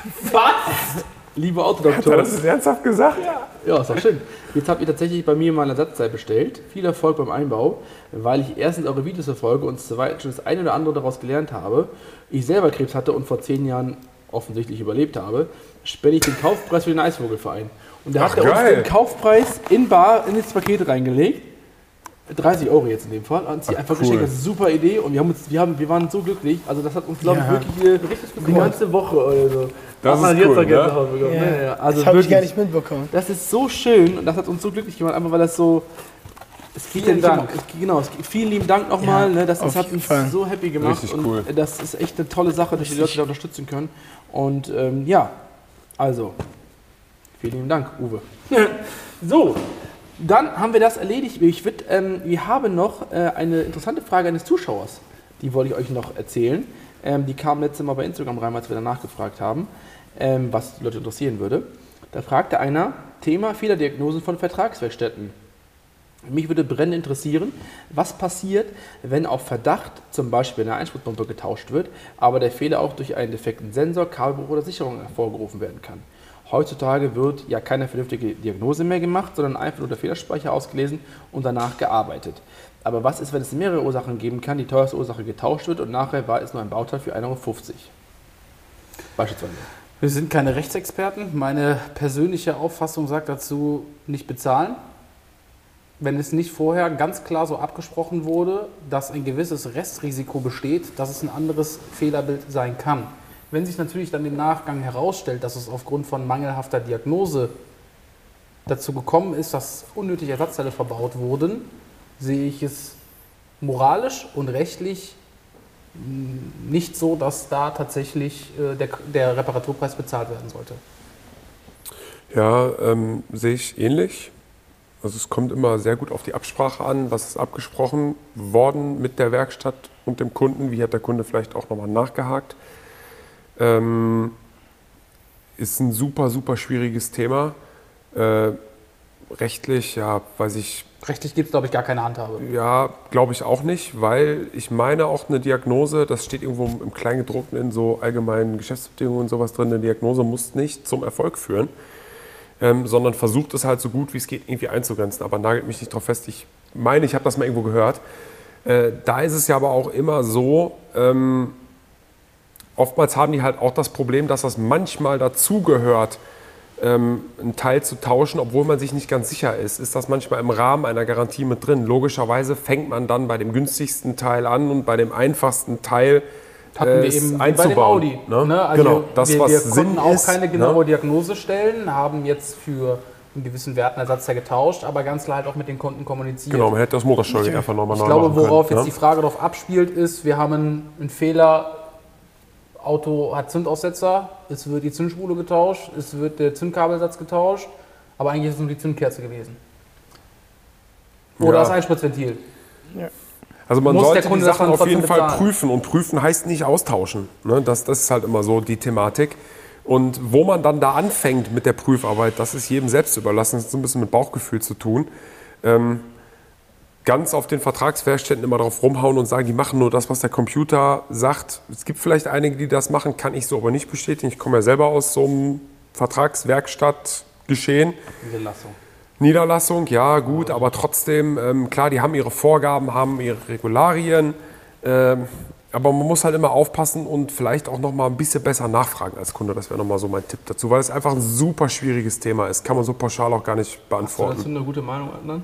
was? Liebe Autodoktor. Hat er das ernsthaft gesagt? Ja. Ja, ist doch schön. Jetzt habt ihr tatsächlich bei mir mal eine Ersatzteil bestellt. Viel Erfolg beim Einbau, weil ich erstens eure Videos verfolge und zweitens schon das eine oder andere daraus gelernt habe. Ich selber Krebs hatte und vor zehn Jahren offensichtlich überlebt habe, spende ich den Kaufpreis für den Eisvogelverein. Und da hat er uns den Kaufpreis in bar in das Paket reingelegt. dreißig Euro jetzt in dem Fall. Und sie einfach cool. geschenkt. Das ist eine super Idee und wir, haben uns, wir, haben, wir waren so glücklich. Also das hat uns, glaube ich, ja. wirklich die, die ganze Woche oder so. Das ist jetzt cool, ne? Ja. Ja, ja. Also das habe ich gar nicht mitbekommen. Das ist so schön und das hat uns so glücklich gemacht, einfach weil das so... Es geht vielen Dank. Es, genau, es, vielen lieben Dank nochmal. Ja, ne, das, das hat uns Fall. so happy gemacht. Richtig und cool. Das ist echt eine tolle Sache, dass wir die Leute da unterstützen können. Und ähm, ja, also, vielen lieben Dank, Uwe. So, dann haben wir das erledigt. Ich würd, ähm, wir haben noch äh, eine interessante Frage eines Zuschauers. Die wollte ich euch noch erzählen. Ähm, die kam letztes Mal bei Instagram rein, als wir danach gefragt haben, ähm, was die Leute interessieren würde. Da fragte einer, Thema Fehlerdiagnosen von Vertragswerkstätten. Mich würde brennend interessieren, was passiert, wenn auf Verdacht zum Beispiel eine Einspritpumpe getauscht wird, aber der Fehler auch durch einen defekten Sensor, Kabelbruch oder Sicherung hervorgerufen werden kann. Heutzutage wird ja keine vernünftige Diagnose mehr gemacht, sondern einfach nur der Fehlerspeicher ausgelesen und danach gearbeitet. Aber was ist, wenn es mehrere Ursachen geben kann, die teuerste Ursache getauscht wird und nachher war es nur ein Bauteil für ein Euro fünfzig? Beispielsweise. Wir sind keine Rechtsexperten. Meine persönliche Auffassung sagt dazu, nicht bezahlen. Wenn es nicht vorher ganz klar so abgesprochen wurde, dass ein gewisses Restrisiko besteht, dass es ein anderes Fehlerbild sein kann. Wenn sich natürlich dann im Nachgang herausstellt, dass es aufgrund von mangelhafter Diagnose dazu gekommen ist, dass unnötige Ersatzteile verbaut wurden, sehe ich es moralisch und rechtlich nicht so, dass da tatsächlich der, der Reparaturpreis bezahlt werden sollte. Ja, ähm, sehe ich ähnlich. Also es kommt immer sehr gut auf die Absprache an, was ist abgesprochen worden mit der Werkstatt und dem Kunden, wie hat der Kunde vielleicht auch nochmal nachgehakt. Ähm, ist ein super, super schwieriges Thema. Äh, rechtlich, ja, weiß ich... Rechtlich gibt es, glaube ich, gar keine Handhabe. Ja, glaube ich auch nicht, weil ich meine auch eine Diagnose, das steht irgendwo im Kleingedruckten in so allgemeinen Geschäftsbedingungen und sowas drin, eine Diagnose muss nicht zum Erfolg führen. Ähm, sondern versucht es halt so gut wie es geht irgendwie einzugrenzen, aber nagelt mich nicht drauf fest. Ich meine, ich habe das mal irgendwo gehört. Äh, da ist es ja aber auch immer so, ähm, oftmals haben die halt auch das Problem, dass das manchmal dazugehört, ähm, einen Teil zu tauschen, obwohl man sich nicht ganz sicher ist, ist das manchmal im Rahmen einer Garantie mit drin. Logischerweise fängt man dann bei dem günstigsten Teil an und bei dem einfachsten Teil hatten wir eben einzubauen. Bei dem Audi. Ne? Ne? Also genau, das, wir, was wir Sinn konnten auch ist, keine genaue ne? Diagnose stellen, haben jetzt für einen gewissen Wertenersatz getauscht, aber ganz klar halt auch mit den Kunden kommuniziert. Genau, man hätte das Motorsteuerung einfach nochmal neu machen können. Ich glaube, worauf können, jetzt ne? die Frage darauf abspielt, ist, wir haben einen, einen Fehler, Auto hat Zündaussetzer, es wird die Zündspule getauscht, es wird der Zündkabelsatz getauscht, aber eigentlich ist es nur die Zündkerze gewesen. Oder ja. das Einspritzventil. Ja. Also man Muss sollte die Sachen auf jeden Fall bezahlen. prüfen und prüfen heißt nicht austauschen. Ne? Das, das ist halt immer so die Thematik. Und wo man dann da anfängt mit der Prüfarbeit, das ist jedem selbst überlassen, das hat so ein bisschen mit Bauchgefühl zu tun. Ähm, ganz auf den Vertragswerkstätten immer drauf rumhauen und sagen, die machen nur das, was der Computer sagt. Es gibt vielleicht einige, die das machen, kann ich so aber nicht bestätigen. Ich komme ja selber aus so einem Vertragswerkstattgeschehen. Niederlassung. Niederlassung, ja gut, aber trotzdem, ähm, klar, die haben ihre Vorgaben, haben ihre Regularien, ähm, aber man muss halt immer aufpassen und vielleicht auch noch mal ein bisschen besser nachfragen als Kunde. Das wäre noch mal so mein Tipp dazu, weil es einfach ein super schwieriges Thema ist. Kann man so pauschal auch gar nicht beantworten. Hast du dazu eine gute Meinung, Adnan?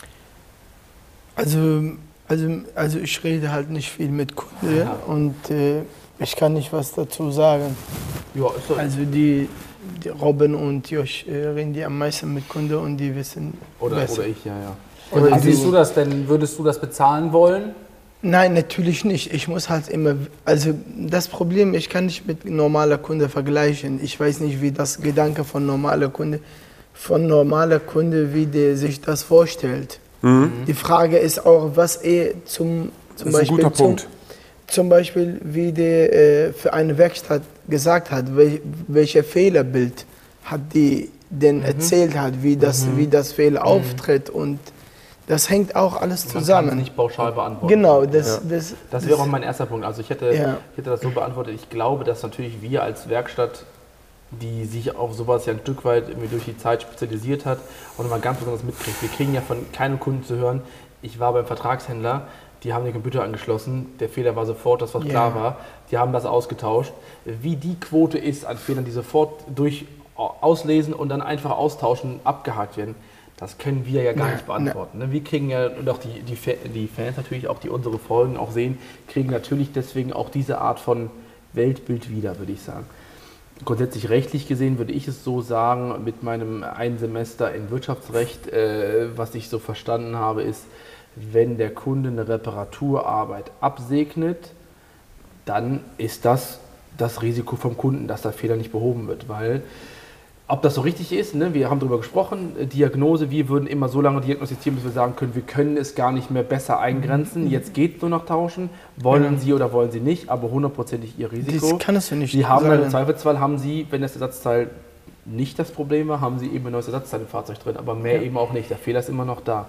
Also, also, also ich rede halt nicht viel mit Kunden und äh, ich kann nicht was dazu sagen. Ja, ist so. Also die, die Robin und Josh äh, reden die am meisten mit Kunden und die wissen oder, besser. Oder ich, ja, ja. Und wie siehst du das denn? Würdest du das bezahlen wollen? Nein, natürlich nicht. Ich muss halt immer, also das Problem, ich kann nicht mit normaler Kunde vergleichen. Ich weiß nicht, wie das Gedanke von normaler Kunde, von normaler Kunde, wie der sich das vorstellt. Mhm. Die Frage ist auch, was er zum, zum das ist Beispiel ein guter zum, Punkt. zum Beispiel, wie der äh, für eine Werkstatt gesagt hat, wel, welches Fehlerbild hat die denn mhm. erzählt hat, wie das, mhm. wie das Fehler mhm. auftritt und das hängt auch alles Man zusammen. Man kann es nicht pauschal beantworten. Genau, das, ja. das, das wäre auch mein erster Punkt. Also ich hätte, ja. ich hätte das so beantwortet, ich glaube, dass natürlich wir als Werkstatt, die sich auf sowas ja ein Stück weit irgendwie durch die Zeit spezialisiert hat, auch nochmal ganz besonders mitkriegt. Wir kriegen ja von keinem Kunden zu hören, ich war beim Vertragshändler, die haben den Computer angeschlossen, der Fehler war sofort, das was yeah. klar war, die haben das ausgetauscht. Wie die Quote ist an Fehlern, die sofort durch auslesen und dann einfach austauschen, abgehakt werden, das können wir ja gar nee, nicht beantworten. Nee. Wir kriegen ja, und auch die, die, die Fans natürlich, auch die unsere Folgen auch sehen, kriegen natürlich deswegen auch diese Art von Weltbild wieder, würde ich sagen. Grundsätzlich rechtlich gesehen würde ich es so sagen, mit meinem einen Semester in Wirtschaftsrecht, äh, was ich so verstanden habe, ist, wenn der Kunde eine Reparaturarbeit absegnet, dann ist das das Risiko vom Kunden, dass der Fehler nicht behoben wird, weil ob das so richtig ist, ne? Wir haben darüber gesprochen, Diagnose, wir würden immer so lange diagnostizieren, bis wir sagen können, wir können es gar nicht mehr besser eingrenzen, jetzt geht nur noch tauschen, wollen ja. Sie oder wollen Sie nicht, aber hundertprozentig Ihr Risiko. Das kannst du nicht Sie haben sagen. Im Zweifelsfall, haben Sie, wenn das Ersatzteil nicht das Problem war, haben Sie eben ein neues Ersatzteil im Fahrzeug drin, aber mehr ja. eben auch nicht, der Fehler ist immer noch da.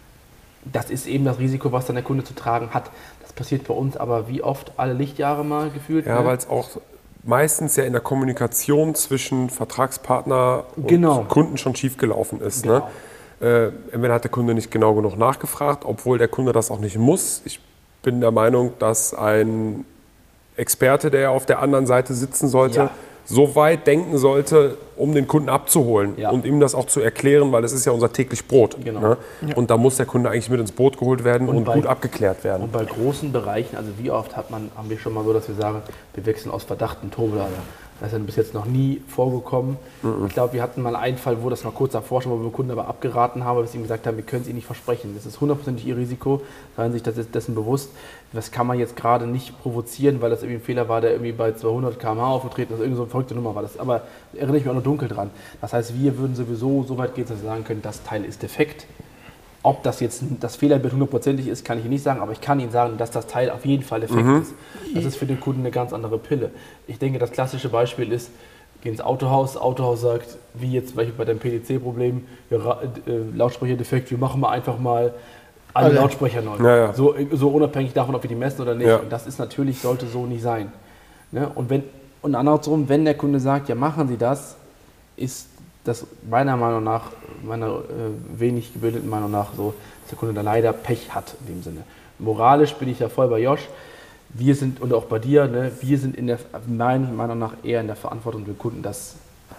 Das ist eben das Risiko, was dann der Kunde zu tragen hat. Das passiert bei uns aber wie oft, alle Lichtjahre mal gefühlt. Ja, ne? weil es auch meistens ja in der Kommunikation zwischen Vertragspartner und genau. Kunden schon schiefgelaufen ist. Genau. Ne? Äh, entweder hat der Kunde nicht genau genug nachgefragt, obwohl der Kunde das auch nicht muss. Ich bin der Meinung, dass ein Experte, der auf der anderen Seite sitzen sollte, ja. so weit denken sollte, um den Kunden abzuholen ja. und ihm das auch zu erklären, weil das ist ja unser täglich Brot. Genau. Ne? Ja. Und da muss der Kunde eigentlich mit ins Boot geholt werden und, und bei, gut abgeklärt werden. Und bei großen Bereichen, also wie oft hat man, haben wir schon mal so, dass wir sagen, wir wechseln aus Verdacht einen Turbolader. Das ist ja bis jetzt noch nie vorgekommen. Mhm. Ich glaube, wir hatten mal einen Fall, wo das noch kurz davor schon, wo wir Kunden aber abgeraten haben, weil wir ihm gesagt haben, wir können es Ihnen nicht versprechen. Das ist hundertprozentig Ihr Risiko, seien Sie sich dessen bewusst. Das kann man jetzt gerade nicht provozieren, weil das irgendwie ein Fehler war, der irgendwie bei zweihundert Kilometer pro Stunde aufgetreten ist. Irgend so eine verrückte Nummer war das. Aber erinnere ich mich auch noch dunkel dran. Das heißt, wir würden sowieso so weit gehen, dass wir sagen können, das Teil ist defekt. Ob das jetzt das Fehlerbild hundertprozentig ist, kann ich Ihnen nicht sagen, aber ich kann Ihnen sagen, dass das Teil auf jeden Fall defekt mhm. ist. Das ist für den Kunden eine ganz andere Pille. Ich denke, das klassische Beispiel ist, geh ins Autohaus, Autohaus sagt, wie jetzt bei deinem P D C-Problem, ja, äh, Lautsprecher defekt, wir machen mal einfach mal alle okay. Lautsprecher neu. Ja, ja. So, so unabhängig davon, ob wir die messen oder nicht. Ja. Und das ist natürlich, sollte so nicht sein. Ne? Und, wenn, und andersrum, wenn der Kunde sagt, ja machen Sie das, ist das meiner Meinung nach, meiner äh, wenig gebildeten Meinung nach so, dass der Kunde da leider Pech hat in dem Sinne. Moralisch bin ich ja voll bei Josh. Wir sind, und auch bei dir, ne, wir sind in der, meiner Meinung nach eher in der Verantwortung der Kunden, dass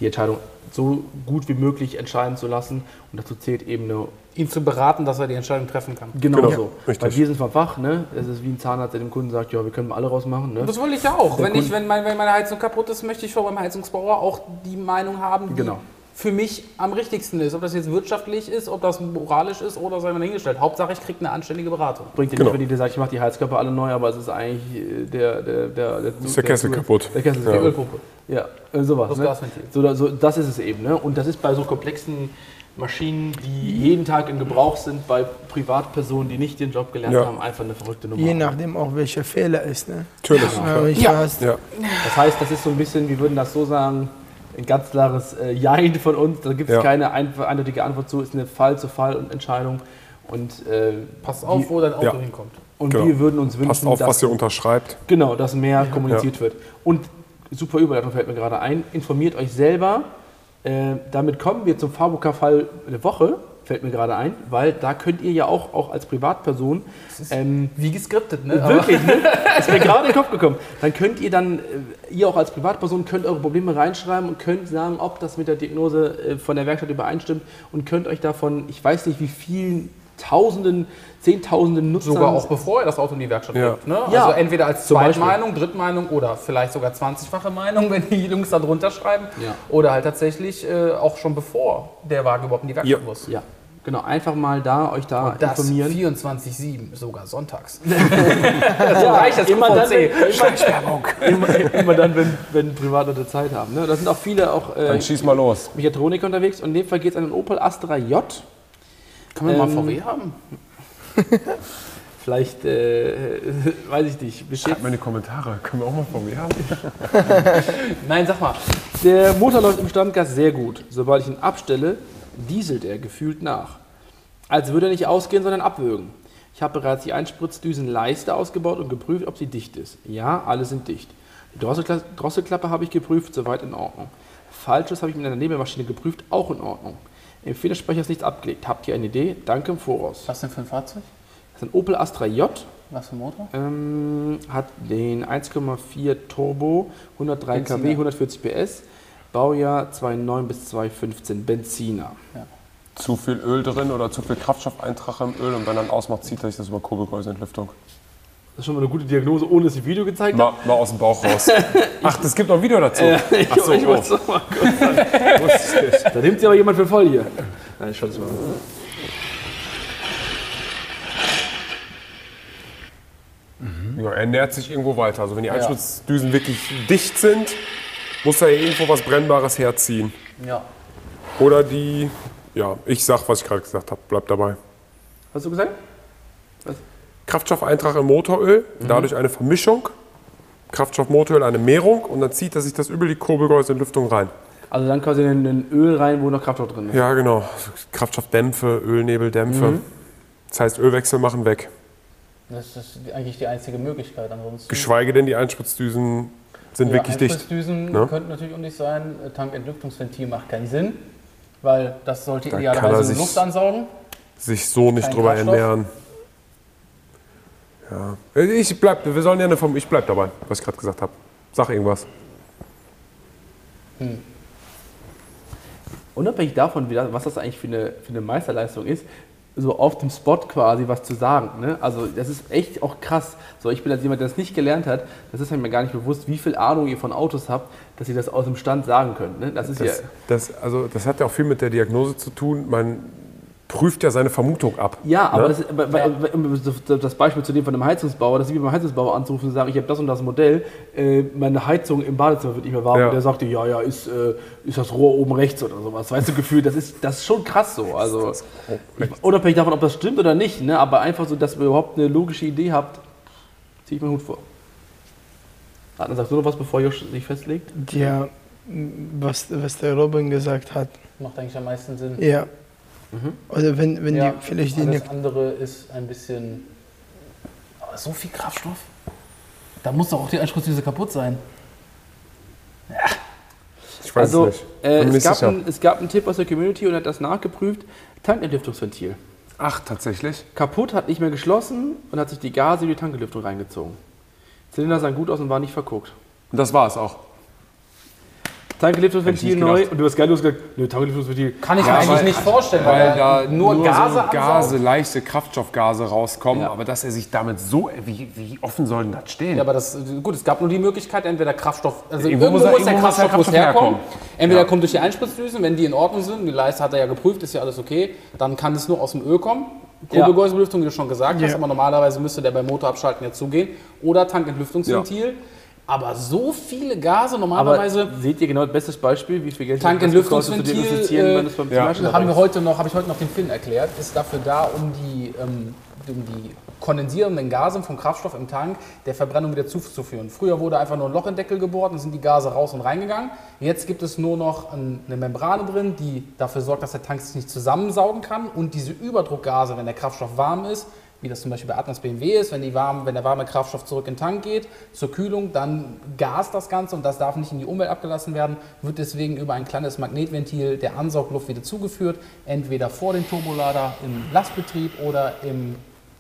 die Entscheidung so gut wie möglich entscheiden zu lassen. Und dazu zählt eben eine... Ihn zu beraten, dass er die Entscheidung treffen kann. Genau, genau. so. Richtig. Weil wir sind vom Fach, ne? Es ist wie ein Zahnarzt, der dem Kunden sagt, ja, wir können alle rausmachen. Ne? Das will ich ja auch. Wenn, ich, wenn, mein, wenn meine Heizung kaputt ist, möchte ich vor beim Heizungsbauer auch die Meinung haben, die genau. für mich am richtigsten ist. Ob das jetzt wirtschaftlich ist, ob das moralisch ist oder sei mal dahingestellt. Hauptsache, ich kriege eine anständige Beratung. Bringt dir genau. nicht, wenn die dir sagt, ich mache die Heizkörper alle neu, aber es ist eigentlich der... der, der, der, ist der Kessel der, kaputt. Der Kessel ist ja. die Ölpumpe. Ja, sowas. Das, ne? so, so, das ist es eben. Ne? Und das ist bei so komplexen Maschinen, die jeden Tag in Gebrauch sind, bei Privatpersonen, die nicht den Job gelernt ja. haben, einfach eine verrückte Nummer. Je nachdem auch, welcher Fehler ist. Ne? Natürlich. Ja. Ja. Ja. Das heißt, das ist so ein bisschen, wir würden das so sagen, ein ganz klares äh, Jein von uns. Da gibt es ja. keine eindeutige Antwort zu. Es ist eine Fall-zu-Fall-Entscheidung. Und äh, passt auf, wo dein Auto ja. hinkommt. Und genau. wir würden uns wünschen, passt auf, dass, was ihr unterschreibt. Genau, dass mehr ja. kommuniziert ja. wird. Und super Überleitung fällt mir gerade ein. Informiert euch selber. Äh, damit kommen wir zum V B K-Fall der Woche, fällt mir gerade ein, weil da könnt ihr ja auch, auch als Privatperson... Das ist ähm, wie geskriptet, ne? Wirklich, ne? Ist mir gerade in den Kopf gekommen. Dann könnt ihr dann, äh, ihr auch als Privatperson, könnt eure Probleme reinschreiben und könnt sagen, ob das mit der Diagnose äh, von der Werkstatt übereinstimmt und könnt euch davon, ich weiß nicht wie vielen Tausenden, Zehntausenden Nutzern... Sogar auch bevor ihr das Auto in die Werkstatt ja. bringt. Ne? Ja. Also entweder als Zweitmeinung, Drittmeinung oder vielleicht sogar zwanzigfache Meinung, wenn die Jungs da drunter schreiben. Ja. Oder halt tatsächlich äh, auch schon bevor der Wagen überhaupt in die Werkstatt ja. muss. Ja, genau. Einfach mal da euch da und das informieren. vierundzwanzig sieben, sogar sonntags. Das ja, reicht das immer dann, wenn, immer, immer, immer dann, wenn, wenn Privatleute Zeit haben. Ne? Da sind auch viele auch äh, dann schieß mal los. Mechatroniker unterwegs und in dem Fall geht es an den Opel Astra J. Können wir ähm, mal V W haben? Vielleicht, äh, weiß ich nicht. Schreibt mal in die Kommentare, können wir auch mal V W haben? Nein, sag mal. Der Motor läuft im Standgas sehr gut. Sobald ich ihn abstelle, dieselt er gefühlt nach. Als würde er nicht ausgehen, sondern abwürgen. Ich habe bereits die Einspritzdüsenleiste ausgebaut und geprüft, ob sie dicht ist. Ja, alle sind dicht. Die Drosselkla Drosselklappe habe ich geprüft, soweit in Ordnung. Falsches habe ich mit einer Nebelmaschine geprüft, auch in Ordnung. Im Federspeicher ist nichts abgelegt. Habt ihr eine Idee? Danke im Voraus. Was denn für ein Fahrzeug? Das ist ein Opel Astra J. Was für ein Motor? Ähm, hat den eins Komma vier Turbo, hundertdrei Kilowatt, hundertvierzig P S, Baujahr zweitausendneun bis zweitausendfünfzehn, Benziner. Ja. Zu viel Öl drin oder zu viel Kraftstoffeintrag im Öl und wenn dann ausmacht, zieht er sich das über Kurbelgehäuseentlüftung. Das ist schon mal eine gute Diagnose, ohne dass ich ein Video gezeigt habe. Mal, mal aus dem Bauch raus. Ach, es gibt noch ein Video dazu. Äh, ich Ach so, ich wollte es oh. mal kurz sagen. Da nimmt sich aber jemand für voll hier. Nein, ich schaue das mal. Ja, er nähert sich irgendwo weiter. Also wenn die Einspritzdüsen ja. wirklich dicht sind, muss er irgendwo was Brennbares herziehen. Ja. Oder die, ja, ich sag, was ich gerade gesagt habe, bleibt dabei. Hast du gesagt? Was? Kraftstoffeintrag im Motoröl, mhm. dadurch eine Vermischung, Kraftstoff-Motoröl eine Mehrung und dann zieht er sich das über die Kurbelgehäuseentlüftung rein. Also dann quasi in ein Öl rein, wo noch Kraftstoff drin ist? Ja, genau. Kraftstoffdämpfe, Ölnebeldämpfe. Mhm. Das heißt, Ölwechsel machen weg. Das ist eigentlich die einzige Möglichkeit. Ansonsten Geschweige denn, die Einspritzdüsen sind ja, wirklich dicht. Einspritzdüsen ne? könnten natürlich undicht sein. Tankentlüftungsventil macht keinen Sinn, weil das sollte da idealerweise Luft ansaugen. Sich so nicht Kein drüber Kraftstoff. ernähren. Ja. Ich bleib, wir sollen ja eine Form, ich bleib dabei, was ich gerade gesagt habe. Sag irgendwas. Hm. Unabhängig davon, was das eigentlich für eine, für eine Meisterleistung ist, so auf dem Spot quasi was zu sagen. Ne? Also das ist echt auch krass. So, ich bin als jemand, der das nicht gelernt hat, das ist mir gar nicht bewusst, wie viel Ahnung ihr von Autos habt, dass ihr das aus dem Stand sagen könnt. Ne? Das, ist das, ja das, also, das hat ja auch viel mit der Diagnose zu tun. Man prüft ja seine Vermutung ab. Ja, aber, ne? das, aber ja. das Beispiel zu dem von einem Heizungsbauer, dass ich beim Heizungsbauer anzurufen und sagen, ich habe das und das Modell, äh, meine Heizung im Badezimmer wird nicht mehr warm. Ja. Und der sagte, ja, ja, ist, äh, ist das Rohr oben rechts oder sowas. Weißt du, Gefühl, das ist, das ist schon krass so. Also, ich, unabhängig davon, ob das stimmt oder nicht, ne? Aber einfach so, dass ihr überhaupt eine logische Idee habt, ziehe ich meinen Hut vor. Adnan, sagst du noch was, bevor Josh sich festlegt? Ja, was, was der Robin gesagt hat. Macht eigentlich am meisten Sinn. Ja. Mhm. Oder wenn, wenn ja, die vielleicht die. Das andere ist ein bisschen. Aber so viel Kraftstoff? Da muss doch auch die Einspritzdüse kaputt sein. Ja. Ich weiß also, nicht. Äh, es, gab ein, es gab einen Tipp aus der Community und hat das nachgeprüft. Tankentlüftungsventil. Ach, tatsächlich? Kaputt, hat nicht mehr geschlossen und hat sich die Gase in die Tankentlüftung reingezogen. Zylinder sahen gut aus und war nicht verguckt. Und das war es auch? Tanklüftungsventil neu. Und du hast geil gesagt, nö, Tanklüftungsventil. Kann ich ja, mir eigentlich weil, nicht vorstellen, weil, weil da nur, nur Gase, so Gase leichte Kraftstoffgase rauskommen. Ja. Aber dass er sich damit so, wie, wie offen soll denn das stehen? Ja, aber das, gut, es gab nur die Möglichkeit, entweder Kraftstoff, also irgendwo, irgendwo muss der Kraftstoff, Kraftstoff herkommen. Entweder ja. kommt durch die Einspritzdüsen, wenn die in Ordnung sind, die Leiste hat er ja geprüft, ist ja alles okay, dann kann es nur aus dem Öl kommen. Kurbelgehäusebelüftung, wie du schon gesagt ja. hast, aber normalerweise müsste der beim Motorabschalten ja zugehen. Oder Tankentlüftungsventil. Ja. Aber so viele Gase normalerweise. Aber seht ihr genau das beste Beispiel, wie viel Geld Tankentlüftungsventil äh, wenn es beim ja. haben wir heute noch, habe ich heute noch den Finn erklärt, ist dafür da, um die, ähm, um die kondensierenden Gase vom Kraftstoff im Tank der Verbrennung wieder zuzuführen. Früher wurde einfach nur ein Loch in den Deckel gebohrt und sind die Gase raus und reingegangen. Jetzt gibt es nur noch eine Membrane drin, die dafür sorgt, dass der Tank sich nicht zusammensaugen kann und diese Überdruckgase, wenn der Kraftstoff warm ist, wie das zum Beispiel bei Atlas B M W ist, wenn, die warme, wenn der warme Kraftstoff zurück in den Tank geht, zur Kühlung, dann gast das Ganze und das darf nicht in die Umwelt abgelassen werden, wird deswegen über ein kleines Magnetventil der Ansaugluft wieder zugeführt, entweder vor den Turbolader im Lastbetrieb oder im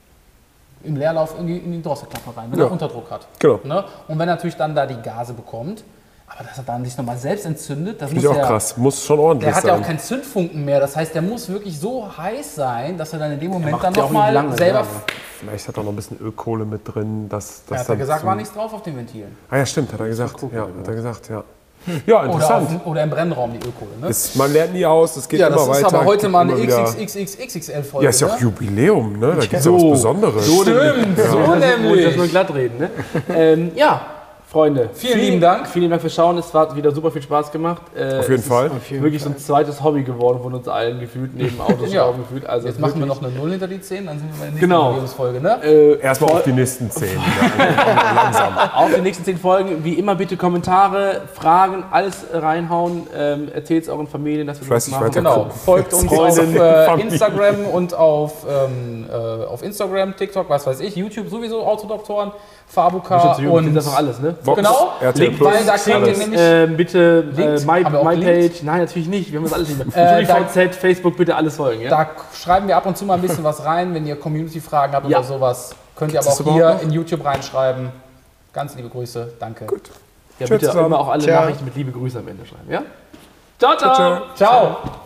im Leerlauf in die, in die Drosselklappe rein, wenn ja. er Unterdruck hat. Genau. Ne? Und wenn er natürlich dann da die Gase bekommt, aber dass er dann sich nochmal selbst entzündet, das muss auch ja, krass, muss schon ordentlich sein. Der hat sein. ja auch keinen Zündfunken mehr, das heißt, der muss wirklich so heiß sein, dass er dann in dem Moment dann nochmal selber... Ja, vielleicht hat er noch ein bisschen Ölkohle mit drin. Dass, dass er hat er gesagt, war nichts drauf auf den Ventilen. Ah ja, stimmt, hat er gesagt. Gucken, ja, hat er gesagt, ja. Ja, interessant. Oder, auf, oder im Brennraum die Ölkohle. Ne? Ist, man lernt nie aus, es geht ja, immer weiter. Ja, das ist aber heute mal eine X X X L Folge. Ja, ist ja auch Jubiläum, ne? Da gibt es so, ja was Besonderes. So Stimmt, ja. so ja. nämlich. Das nur glatt reden, ne? ähm, ja, Freunde. Vielen, vielen lieben Dank. Vielen Dank fürs Schauen. Es hat wieder super viel Spaß gemacht. Äh, Auf jeden Fall. Ist wirklich so ein zweites Hobby geworden von uns allen gefühlt, neben Autos ja. auch gefühlt. Also jetzt machen wir noch eine Null hinter die zehn, dann sind wir bei der nächsten genau. Jubiläumsfolge. Ne? Äh, Erstmal auf die nächsten zehn. ja, langsam. Auf die nächsten zehn Folgen. Wie immer bitte Kommentare, Fragen, alles reinhauen. Ähm, Erzählt es euren Familien, dass wir das machen. Genau. Folgt uns auf äh, Instagram und auf, ähm, äh, auf Instagram, TikTok, was weiß ich, YouTube sowieso, Autodoktoren. Fabuka und das noch alles, ne? Box, genau, Link, weil da könnt ihr nämlich äh, bitte äh, my, my Page, nein, natürlich nicht, wir haben das alles nicht mehr. Äh, V Z, Facebook, bitte alles folgen, ja? Da schreiben wir ab und zu mal ein bisschen was rein, wenn ihr Community-Fragen habt ja. oder sowas, könnt ihr aber auch hier in YouTube reinschreiben. Ganz liebe Grüße, danke. Gut. Ja, bitte immer auch alle Ciao. Nachrichten mit liebe Grüße am Ende schreiben, ja? Ciao, ciao! Ciao! Ciao.